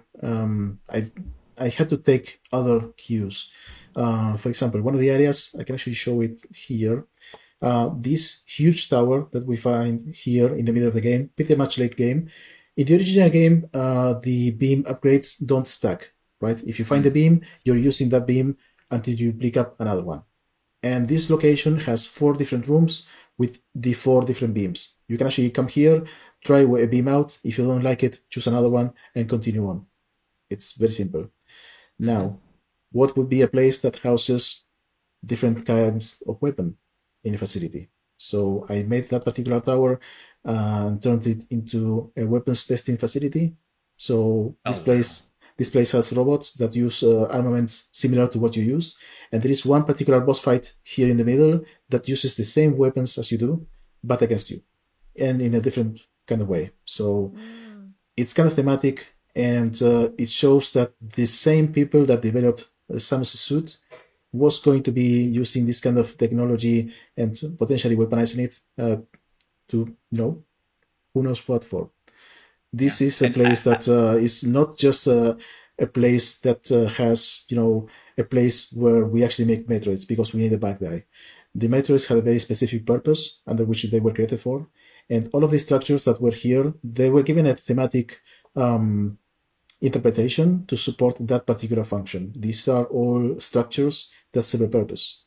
I had to take other cues. For example, one of the areas, I can actually show it here. This huge tower that we find here in the middle of the game, pretty much late game. In the original game, the beam upgrades don't stack, right? If you find a beam, you're using that beam until you pick up another one. And this location has 4 different rooms with the 4 different beams. You can actually come here, try a beam out. If you don't like it, choose another one and continue on. It's very simple. Now, what would be a place that houses different kinds of weapon in a facility? So I made that particular tower and turned it into a weapons testing facility. So this place has robots that use armaments similar to what you use. And there is one particular boss fight here in the middle that uses the same weapons as you do, but against you, and in a different kind of way. So it's kind of thematic, and it shows that the same people that developed Samus' suit was going to be using this kind of technology and potentially weaponizing it to, who knows what for. This is a place that is not just a place that has, a place where we actually make Metroids because we need a bad guy. The Metroids had a very specific purpose under which they were created for. And all of the structures that were here, they were given a thematic interpretation to support that particular function. These are all structures that serve a purpose.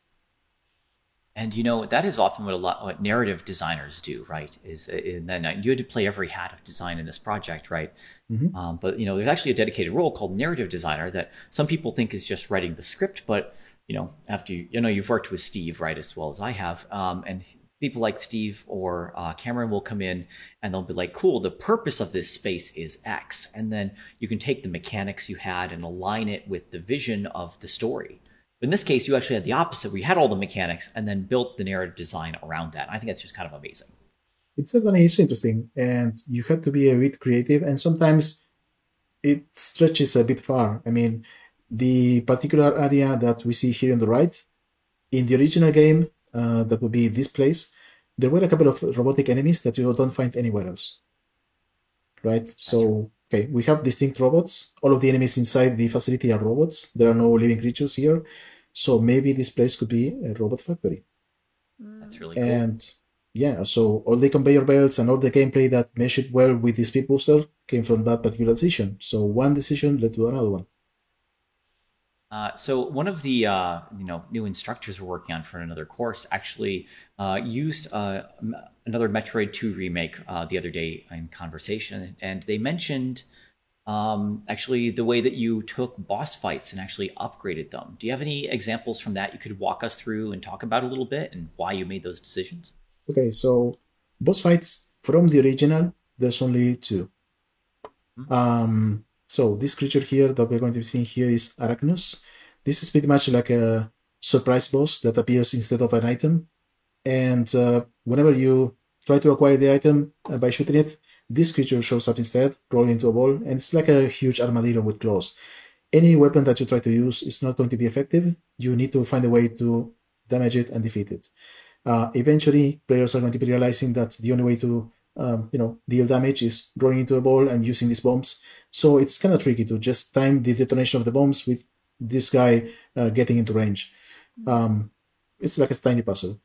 And that is often what narrative designers do, right? And then you had to play every hat of design in this project, right? Mm-hmm. But there's actually a dedicated role called narrative designer that some people think is just writing the script, but after you've worked with Steve, right, as well as I have, and people like Steve or Cameron will come in and they'll be like, cool, the purpose of this space is X. And then you can take the mechanics you had and align it with the vision of the story. But in this case, you actually had the opposite, where you had all the mechanics and then built the narrative design around that. I think that's just kind of amazing. It certainly is interesting, and you have to be a bit creative, and sometimes it stretches a bit far. I mean, the particular area that we see here on the right, in the original game, that would be this place, there were a couple of robotic enemies that you don't find anywhere else. Right? So, okay, we have distinct robots. All of the enemies inside the facility are robots. There are no living creatures here. So maybe this place could be a robot factory. That's really cool. And yeah, so all the conveyor belts and all the gameplay that meshed well with the speed booster came from that particular decision. So one decision led to another one. So one of the new instructors we're working on for another course actually used another Metroid 2 remake the other day in conversation, and they mentioned actually the way that you took boss fights and actually upgraded them. Do you have any examples from that you could walk us through and talk about a little bit and why you made those decisions? Okay, so boss fights from the original, there's only 2. Mm-hmm. So this creature here that we're going to be seeing here is Arachnus. This is pretty much like a surprise boss that appears instead of an item. And whenever you try to acquire the item by shooting it, this creature shows up instead, rolling into a ball, and it's like a huge armadillo with claws. Any weapon that you try to use is not going to be effective. You need to find a way to damage it and defeat it. Eventually, players are going to be realizing that the only way to deal damage is running into a ball and using these bombs. So it's kind of tricky to just time the detonation of the bombs with this guy getting into range. It's like a tiny puzzle.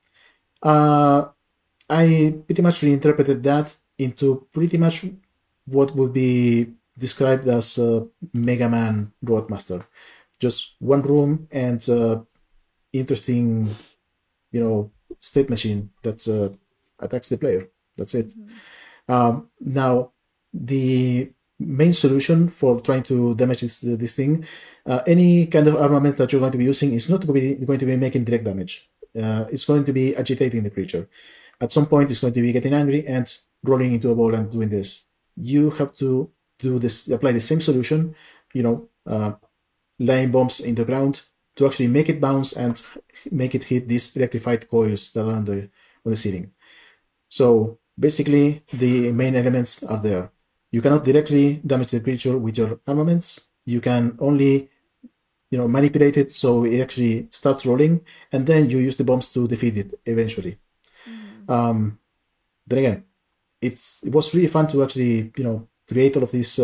I pretty much reinterpreted that into pretty much what would be described as Mega Man Roadmaster. Just one room and interesting, state machine that attacks the player. That's it. Now, the main solution for trying to damage this thing, any kind of armament that you're going to be using is not going to be making direct damage. It's going to be agitating the creature. At some point, it's going to be getting angry and rolling into a ball and doing this. You have to do this, apply the same solution, laying bombs in the ground to actually make it bounce and make it hit these electrified coils that are on the ceiling. So basically, the main elements are there. You cannot directly damage the creature with your armaments. You can only, manipulate it so it actually starts rolling, and then you use the bombs to defeat it eventually. Then again, it was really fun to actually, create all of these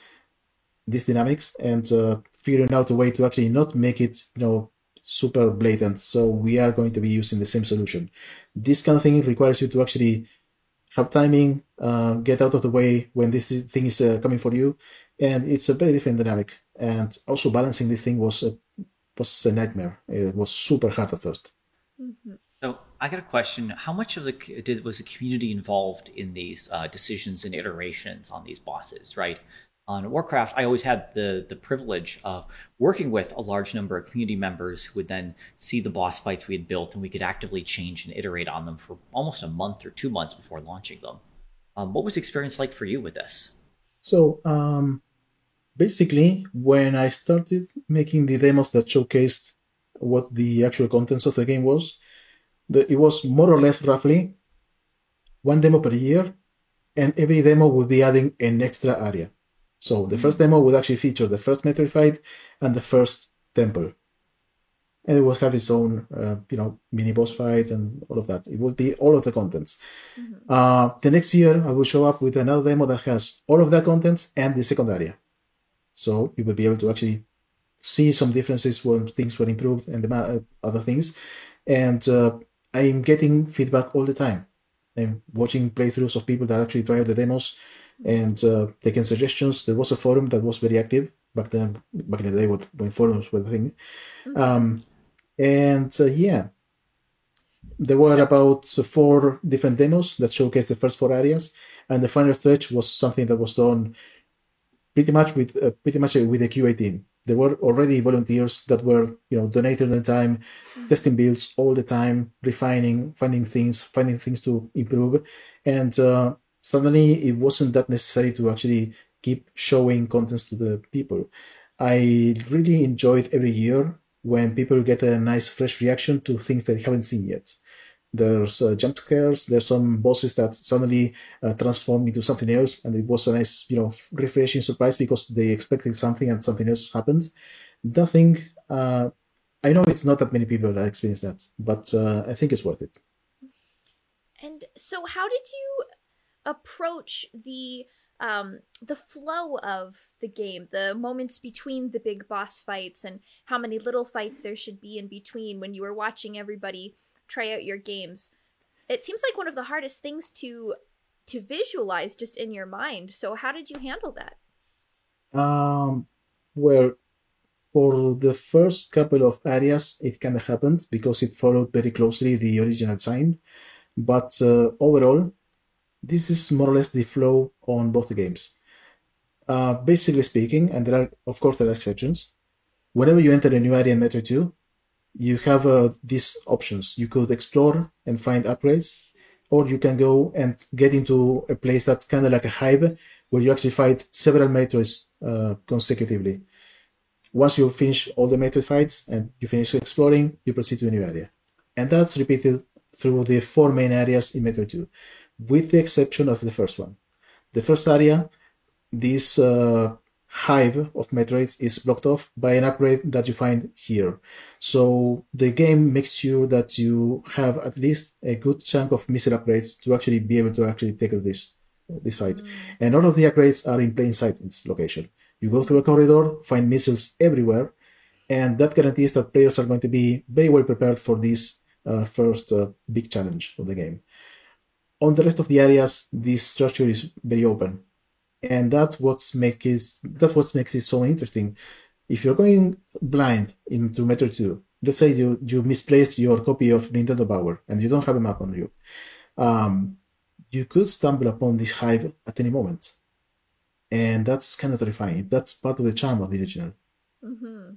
dynamics and figuring out a way to actually not make it, super blatant. So we are going to be using the same solution. This kind of thing requires you to actually have timing, get out of the way when this thing is coming for you, and it's a very different dynamic. And also balancing this thing was a nightmare. It was super hard at first. So I got a question. How much of was the community involved in these decisions and iterations on these bosses, right? On Warcraft, I always had the privilege of working with a large number of community members who would then see the boss fights we had built, and we could actively change and iterate on them for almost a month or 2 months before launching them. What was the experience like for you with this? So basically, when I started making the demos that showcased what the actual contents of the game was, it was more or less roughly one demo per year, and every demo would be adding an extra area. So the first demo would actually feature the first Metroid fight and the first temple. And it would have its own, mini boss fight and all of that. It would be all of the contents. The next year, I will show up with another demo that has all of that contents and the second area. So you will be able to actually see some differences when things were improved and the other things. And I'm getting feedback all the time. I'm watching playthroughs of people that actually try out the demos and taking suggestions. There was a forum that was very active back in the day when forums were the thing. There were about 4 different demos that showcased the first 4 areas, and the final stretch was something that was done pretty much with a QA team. There were already volunteers that were, donating their time, testing builds all the time, refining, finding things to improve, and suddenly it wasn't that necessary to actually keep showing contents to the people. I really enjoyed every year when people get a nice fresh reaction to things that they haven't seen yet. There's jump scares, there's some bosses that suddenly transform into something else, and it was a nice, refreshing surprise because they expected something and something else happened. Nothing, I know it's not that many people that experience that, but I think it's worth it. And so how did you approach the flow of the game, the moments between the big boss fights, and how many little fights there should be in between when you were watching everybody try out your games? It seems like one of the hardest things to visualize just in your mind. So how did you handle that? Well, for the first couple of areas, it kind of happened because it followed very closely the original design. But overall, this is more or less the flow on both the games. Basically speaking, and there are exceptions, whenever you enter a new area in Metroid 2, you have these options. You could explore and find upgrades, or you can go and get into a place that's kind of like a hive, where you actually fight several Metroids consecutively. Once you finish all the Metroid fights and you finish exploring, you proceed to a new area. And that's repeated through the 4 main areas in Metroid 2, with the exception of the first one. The first area, this hive of Metroids is blocked off by an upgrade that you find here. So the game makes sure that you have at least a good chunk of missile upgrades to actually be able to actually tackle this fight. And all of the upgrades are in plain sight in this location. You go through a corridor, find missiles everywhere, and that guarantees that players are going to be very well prepared for this first big challenge of the game. On the rest of the areas, this structure is very open, and that's what makes it so interesting. If you're going blind into Metroid 2, let's say you misplaced your copy of Nintendo Power and you don't have a map on you, you could stumble upon this hive at any moment, and that's kind of terrifying. That's part of the charm of the original. Mm-hmm.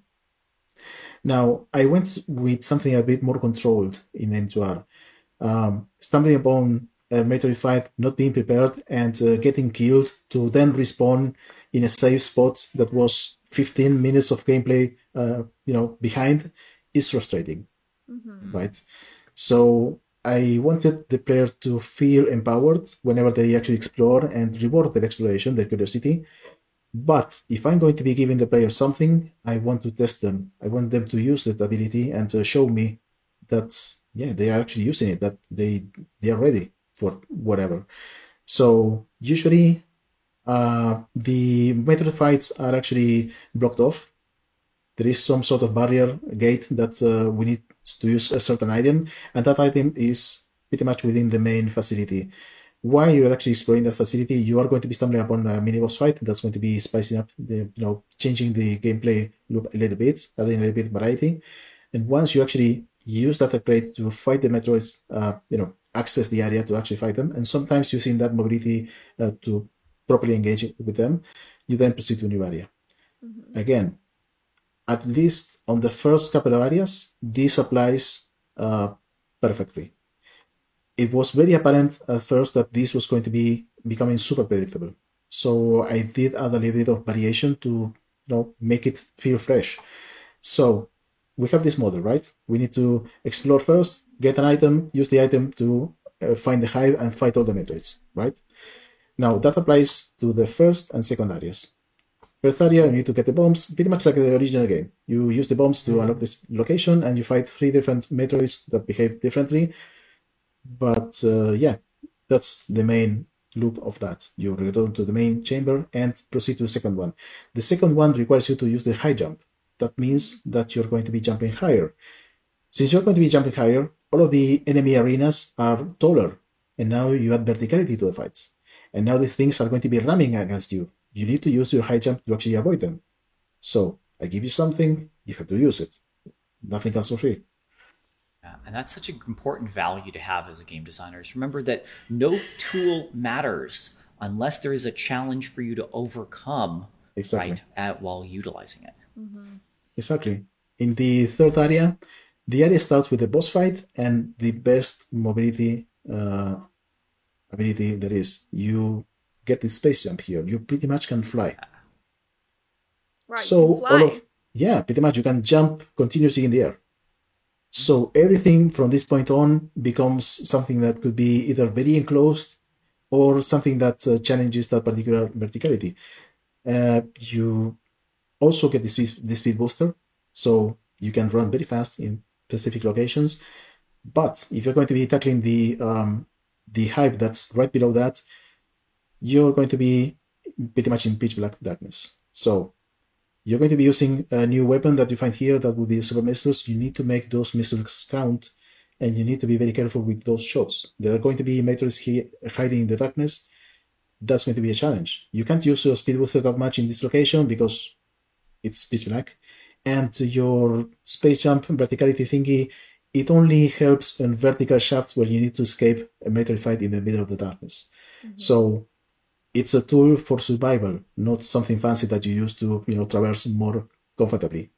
Now, I went with something a bit more controlled in M2R. Stumbling upon a Metroid fight, not being prepared, and getting killed to then respawn in a safe spot that was 15 minutes of gameplay, behind, is frustrating, right? So I wanted the player to feel empowered whenever they actually explore and reward their exploration, their curiosity. But if I'm going to be giving the player something, I want to test them. I want them to use that ability and to show me that, they are actually using it, that they are ready for whatever. So usually the Metroid fights are actually blocked off. There is some sort of barrier gate that we need to use a certain item, and that item is pretty much within the main facility. While you're actually exploring that facility, you are going to be stumbling upon a mini boss fight that's going to be spicing up changing the gameplay loop a little bit, adding a little bit of variety. And once you actually use that upgrade to fight the Metroids, access the area to actually fight them, and sometimes using that mobility to properly engage with them, you then proceed to a new area. Again, at least on the first couple of areas, this applies perfectly. It was very apparent at first that this was going to be becoming super predictable. So I did add a little bit of variation to make it feel fresh. So we have this model, right? We need to explore first, get an item, use the item to find the hive and fight all the Metroids, right? Now that applies to the first and second areas. First area, you need to get the bombs, pretty much like the original game. You use the bombs to unlock this location and you fight 3 different Metroids that behave differently. But that's the main loop of that. You return to the main chamber and proceed to the second one. The second one requires you to use the high jump. That means that you're going to be jumping higher. Since you're going to be jumping higher, all of the enemy arenas are taller, and now you add verticality to the fights. And now these things are going to be ramming against you. You need to use your high jump to actually avoid them. So I give you something, you have to use it. Nothing comes for free. And that's such an important value to have as a game designer. Is remember that no tool matters unless there is a challenge for you to overcome, exactly, right, while utilizing it. Exactly. In the third area, the area starts with the boss fight and the best mobility ability there is. You get the space jump here. You pretty much can fly. Right, so you can fly. Pretty much you can jump continuously in the air. So everything from this point on becomes something that could be either very enclosed or something that challenges that particular verticality. You also get the speed booster, so you can run very fast in specific locations. But if you're going to be tackling the hive that's right below that, you're going to be pretty much in pitch black darkness. So you're going to be using a new weapon that you find here that will be the super missiles. You need to make those missiles count, and you need to be very careful with those shots. There are going to be Metroids hiding in the darkness. That's going to be a challenge. You can't use your speed booster that much in this location because it's pitch black. And your space jump verticality thingy, it only helps on vertical shafts where you need to escape a Metroid fight in the middle of the darkness. So it's a tool for survival, not something fancy that you use to, traverse more comfortably.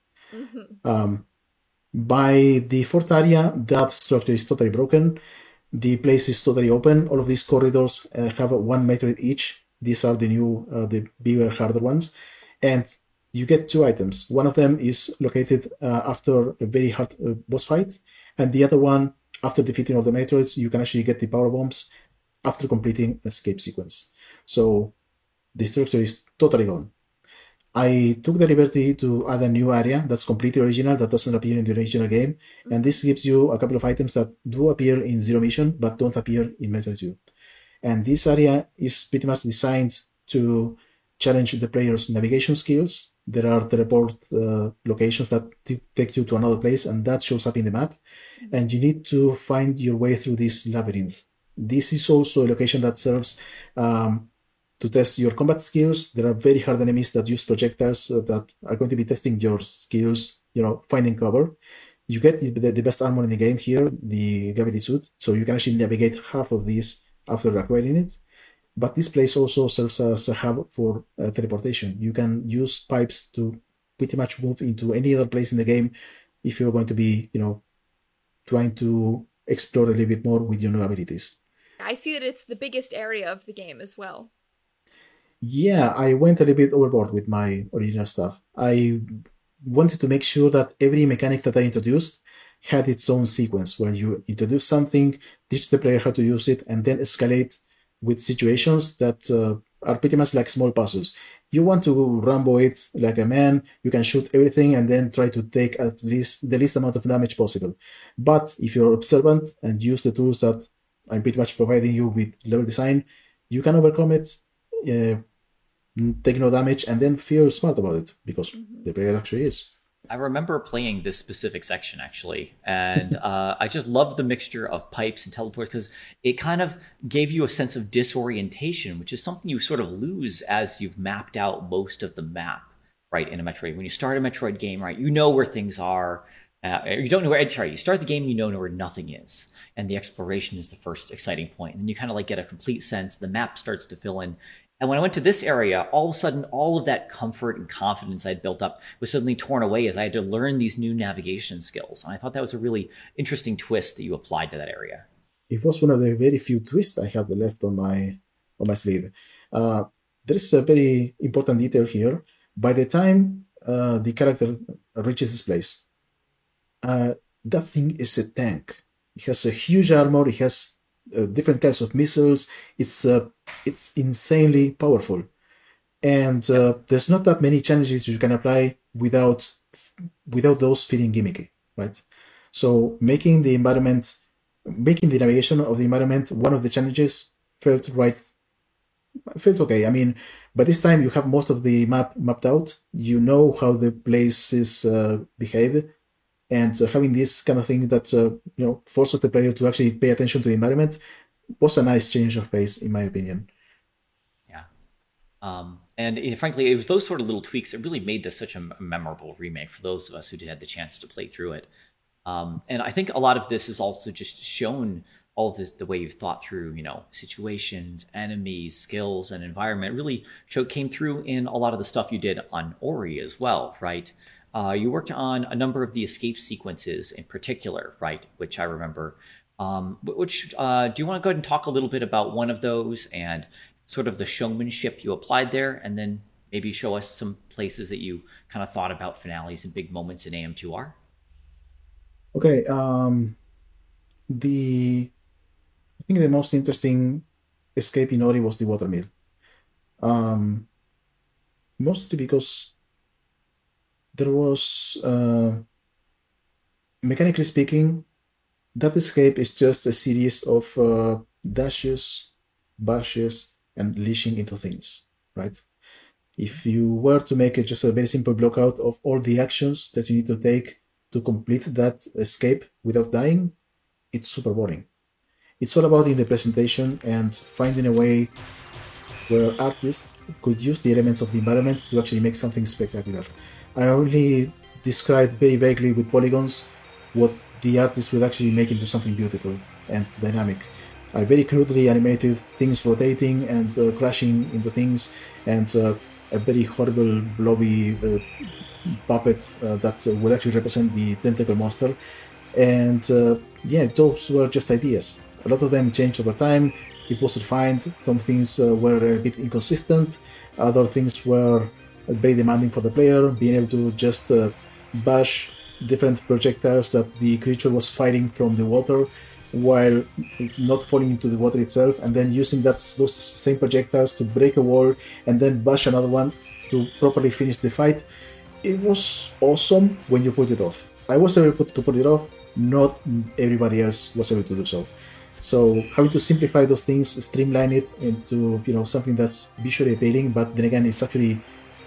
By the fourth area, that structure is totally broken. The place is totally open. All of these corridors have 1 Metroid each. These are the new, the bigger, harder ones. And you get 2 items. One of them is located after a very hard boss fight. And the other one, after defeating all the Metroids, you can actually get the power bombs after completing an escape sequence. So the structure is totally gone. I took the liberty to add a new area that's completely original, that doesn't appear in the original game. And this gives you a couple of items that do appear in Zero Mission, but don't appear in Metroid 2. And this area is pretty much designed to challenge the player's navigation skills. There are teleport locations that take you to another place, and that shows up in the map. And you need to find your way through this labyrinth. This is also a location that serves to test your combat skills. There are very hard enemies that use projectiles that are going to be testing your skills, finding cover. You get the best armor in the game here, the gravity suit, so you can actually navigate half of this after acquiring it. But this place also serves as a hub for teleportation. You can use pipes to pretty much move into any other place in the game if you're going to be, trying to explore a little bit more with your new abilities. I see that it's the biggest area of the game as well. Yeah, I went a little bit overboard with my original stuff. I wanted to make sure that every mechanic that I introduced had its own sequence, where you introduce something, teach the player how to use it, and then escalate with situations that are pretty much like small puzzles. You want to Rambo it like a man, you can shoot everything and then try to take at least the least amount of damage possible. But if you're observant and use the tools that I'm pretty much providing you with level design, you can overcome it, take no damage, and then feel smart about it, because the player actually is. I remember playing this specific section, actually, and I just loved the mixture of pipes and teleports, because it kind of gave you a sense of disorientation, which is something you sort of lose as you've mapped out most of the map, right, in a Metroid. When you start a Metroid game, right, you know where things are. You don't know where, sorry, you start the game, you know where nothing is, and the exploration is the first exciting point, and then you kind of like get a complete sense, the map starts to fill in. And when I went to this area, all of a sudden, all of that comfort and confidence I'd built up was suddenly torn away as I had to learn these new navigation skills. And I thought that was a really interesting twist that you applied to that area. It was one of the very few twists I had left on my sleeve. There is a very important detail here. By the time the character reaches this place, that thing is a tank. It has a huge armor. It has different kinds of missiles. It's insanely powerful, and there's not that many challenges you can apply without those feeling gimmicky, right? So making the navigation of the environment one of the challenges felt okay. I mean, by this time you have most of the map mapped out. You know how the places behave. And having this kind of thing that forces the player to actually pay attention to the environment was a nice change of pace, in my opinion. Yeah, and frankly, it was those sort of little tweaks that really made this such a memorable remake for those of us who had the chance to play through it. And I think a lot of this is also just shown all of this, the way you've thought through, situations, enemies, skills, and environment really came through in a lot of the stuff you did on Ori as well, right? You worked on a number of the escape sequences in particular, right? Which I remember. Do you want to go ahead and talk a little bit about one of those and sort of the showmanship you applied there, and then maybe show us some places that you kind of thought about finales and big moments in AM2R? Okay. I think the most interesting escape in Ori was the watermill. Mostly because there was, mechanically speaking, that escape is just a series of dashes, bashes, and leashing into things, right? If you were to make just a very simple blockout of all the actions that you need to take to complete that escape without dying, it's super boring. It's all about in the presentation and finding a way where artists could use the elements of the environment to actually make something spectacular. I only described very vaguely with polygons what the artist would actually make into something beautiful and dynamic. I very crudely animated things rotating and crashing into things, and a very horrible blobby puppet that would actually represent the tentacle monster. And those were just ideas. A lot of them changed over time. It was refined. Some things were a bit inconsistent. Other things were very demanding for the player, being able to just bash different projectiles that the creature was fighting from the water while not falling into the water itself, and then using those same projectiles to break a wall and then bash another one. to properly finish the fight, it was awesome when you put it off. I was able to put it off, not everybody else was able to do so. So having to simplify those things, streamline it into something that's visually appealing, but then again it's actually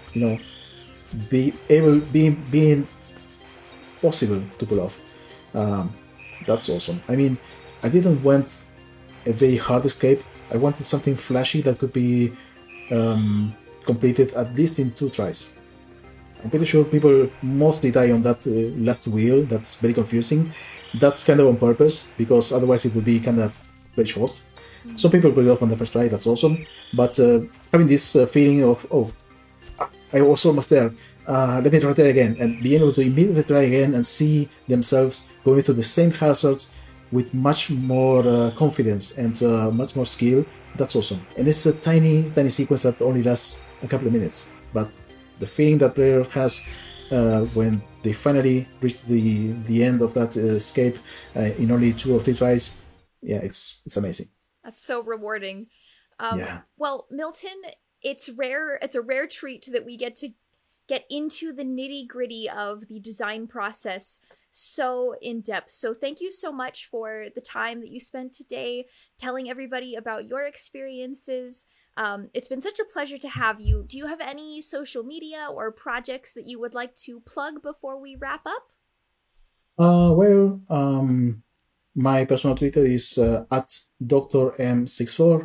being possible to pull off. That's awesome. I mean, I didn't want a very hard escape. I wanted something flashy that could be completed at least in 2 tries. I'm pretty sure people mostly die on that last wheel. That's very confusing. That's kind of on purpose, because otherwise it would be kind of very short. Some people pull it off on the first try, that's awesome. But having this feeling of, I was almost there, let me try again, and being able to immediately try again and see themselves going through the same hazards with much more confidence and much more skill, that's awesome. And it's a tiny sequence that only lasts a couple of minutes. But the feeling that player has when they finally reach the end of that escape in only 2 or 3 tries, yeah, it's amazing. That's so rewarding. Yeah. Well, Milton, it's rare. It's a rare treat that we get to get into the nitty-gritty of the design process so in depth. So thank you so much for the time that you spent today telling everybody about your experiences. It's been such a pleasure to have you. Do you have any social media or projects that you would like to plug before we wrap up? My personal Twitter is at Dr. M64.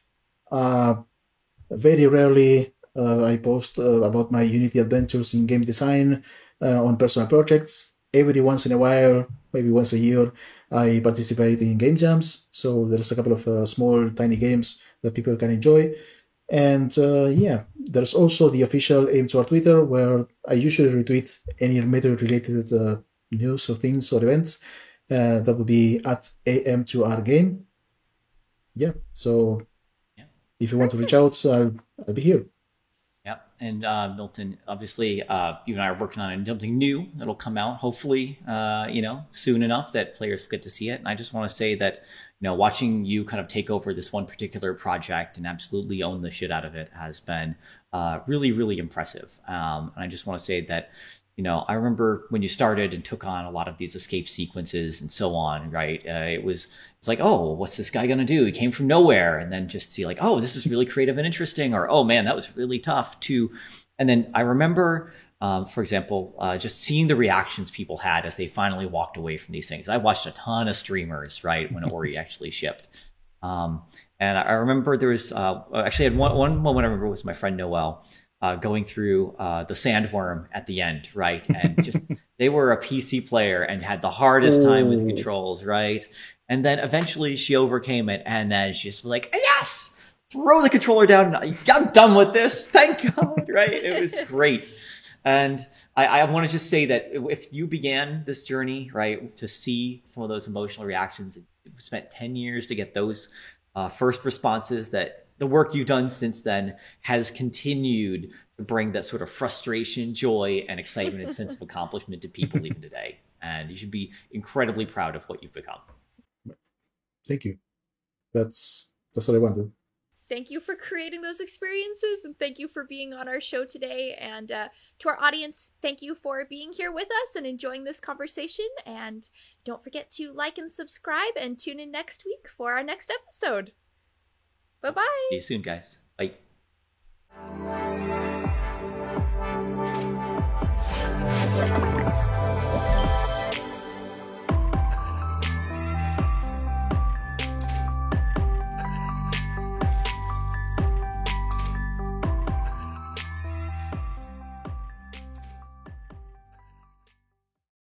Very rarely I post about my Unity adventures in game design on personal projects. Every once in a while, maybe once a year, I participate in game jams. So there's a couple of small, tiny games that people can enjoy. And there's also the official AM2R Twitter, where I usually retweet any Metroid-related news or things or events. That would be at AM2R Game. Yeah, so if you want to reach out, I'll be here. Yeah, and Milton, obviously, you and I are working on something new that'll come out, hopefully, soon enough that players get to see it. And I just want to say that, watching you kind of take over this one particular project and absolutely own the shit out of it has been really, really impressive. And I just want to say that, I remember when you started and took on a lot of these escape sequences and so on, right? It's like, oh, what's this guy going to do? He came from nowhere. And then just see like, oh, this is really creative and interesting, or, oh man, that was really tough too. And then I remember, for example, just seeing the reactions people had as they finally walked away from these things. I watched a ton of streamers, right, when Ori actually shipped. And I remember there was, actually I had one moment I remember was my friend Noel, going through the sandworm at the end, right? And just they were a PC player and had the hardest time with controls, right? And then eventually she overcame it, and then she just was like, yes, throw the controller down. I'm done with this. Thank God, right? It was great. And I want to just say that if you began this journey, right, to see some of those emotional reactions, it spent 10 years to get those first responses, that the work you've done since then has continued to bring that sort of frustration, joy, and excitement and sense of accomplishment to people even today. And you should be incredibly proud of what you've become. Thank you. That's what I wanted. Thank you for creating those experiences, and thank you for being on our show today. And to our audience, thank you for being here with us and enjoying this conversation. And don't forget to like and subscribe, and tune in next week for our next episode. Bye-bye. See you soon, guys. Bye.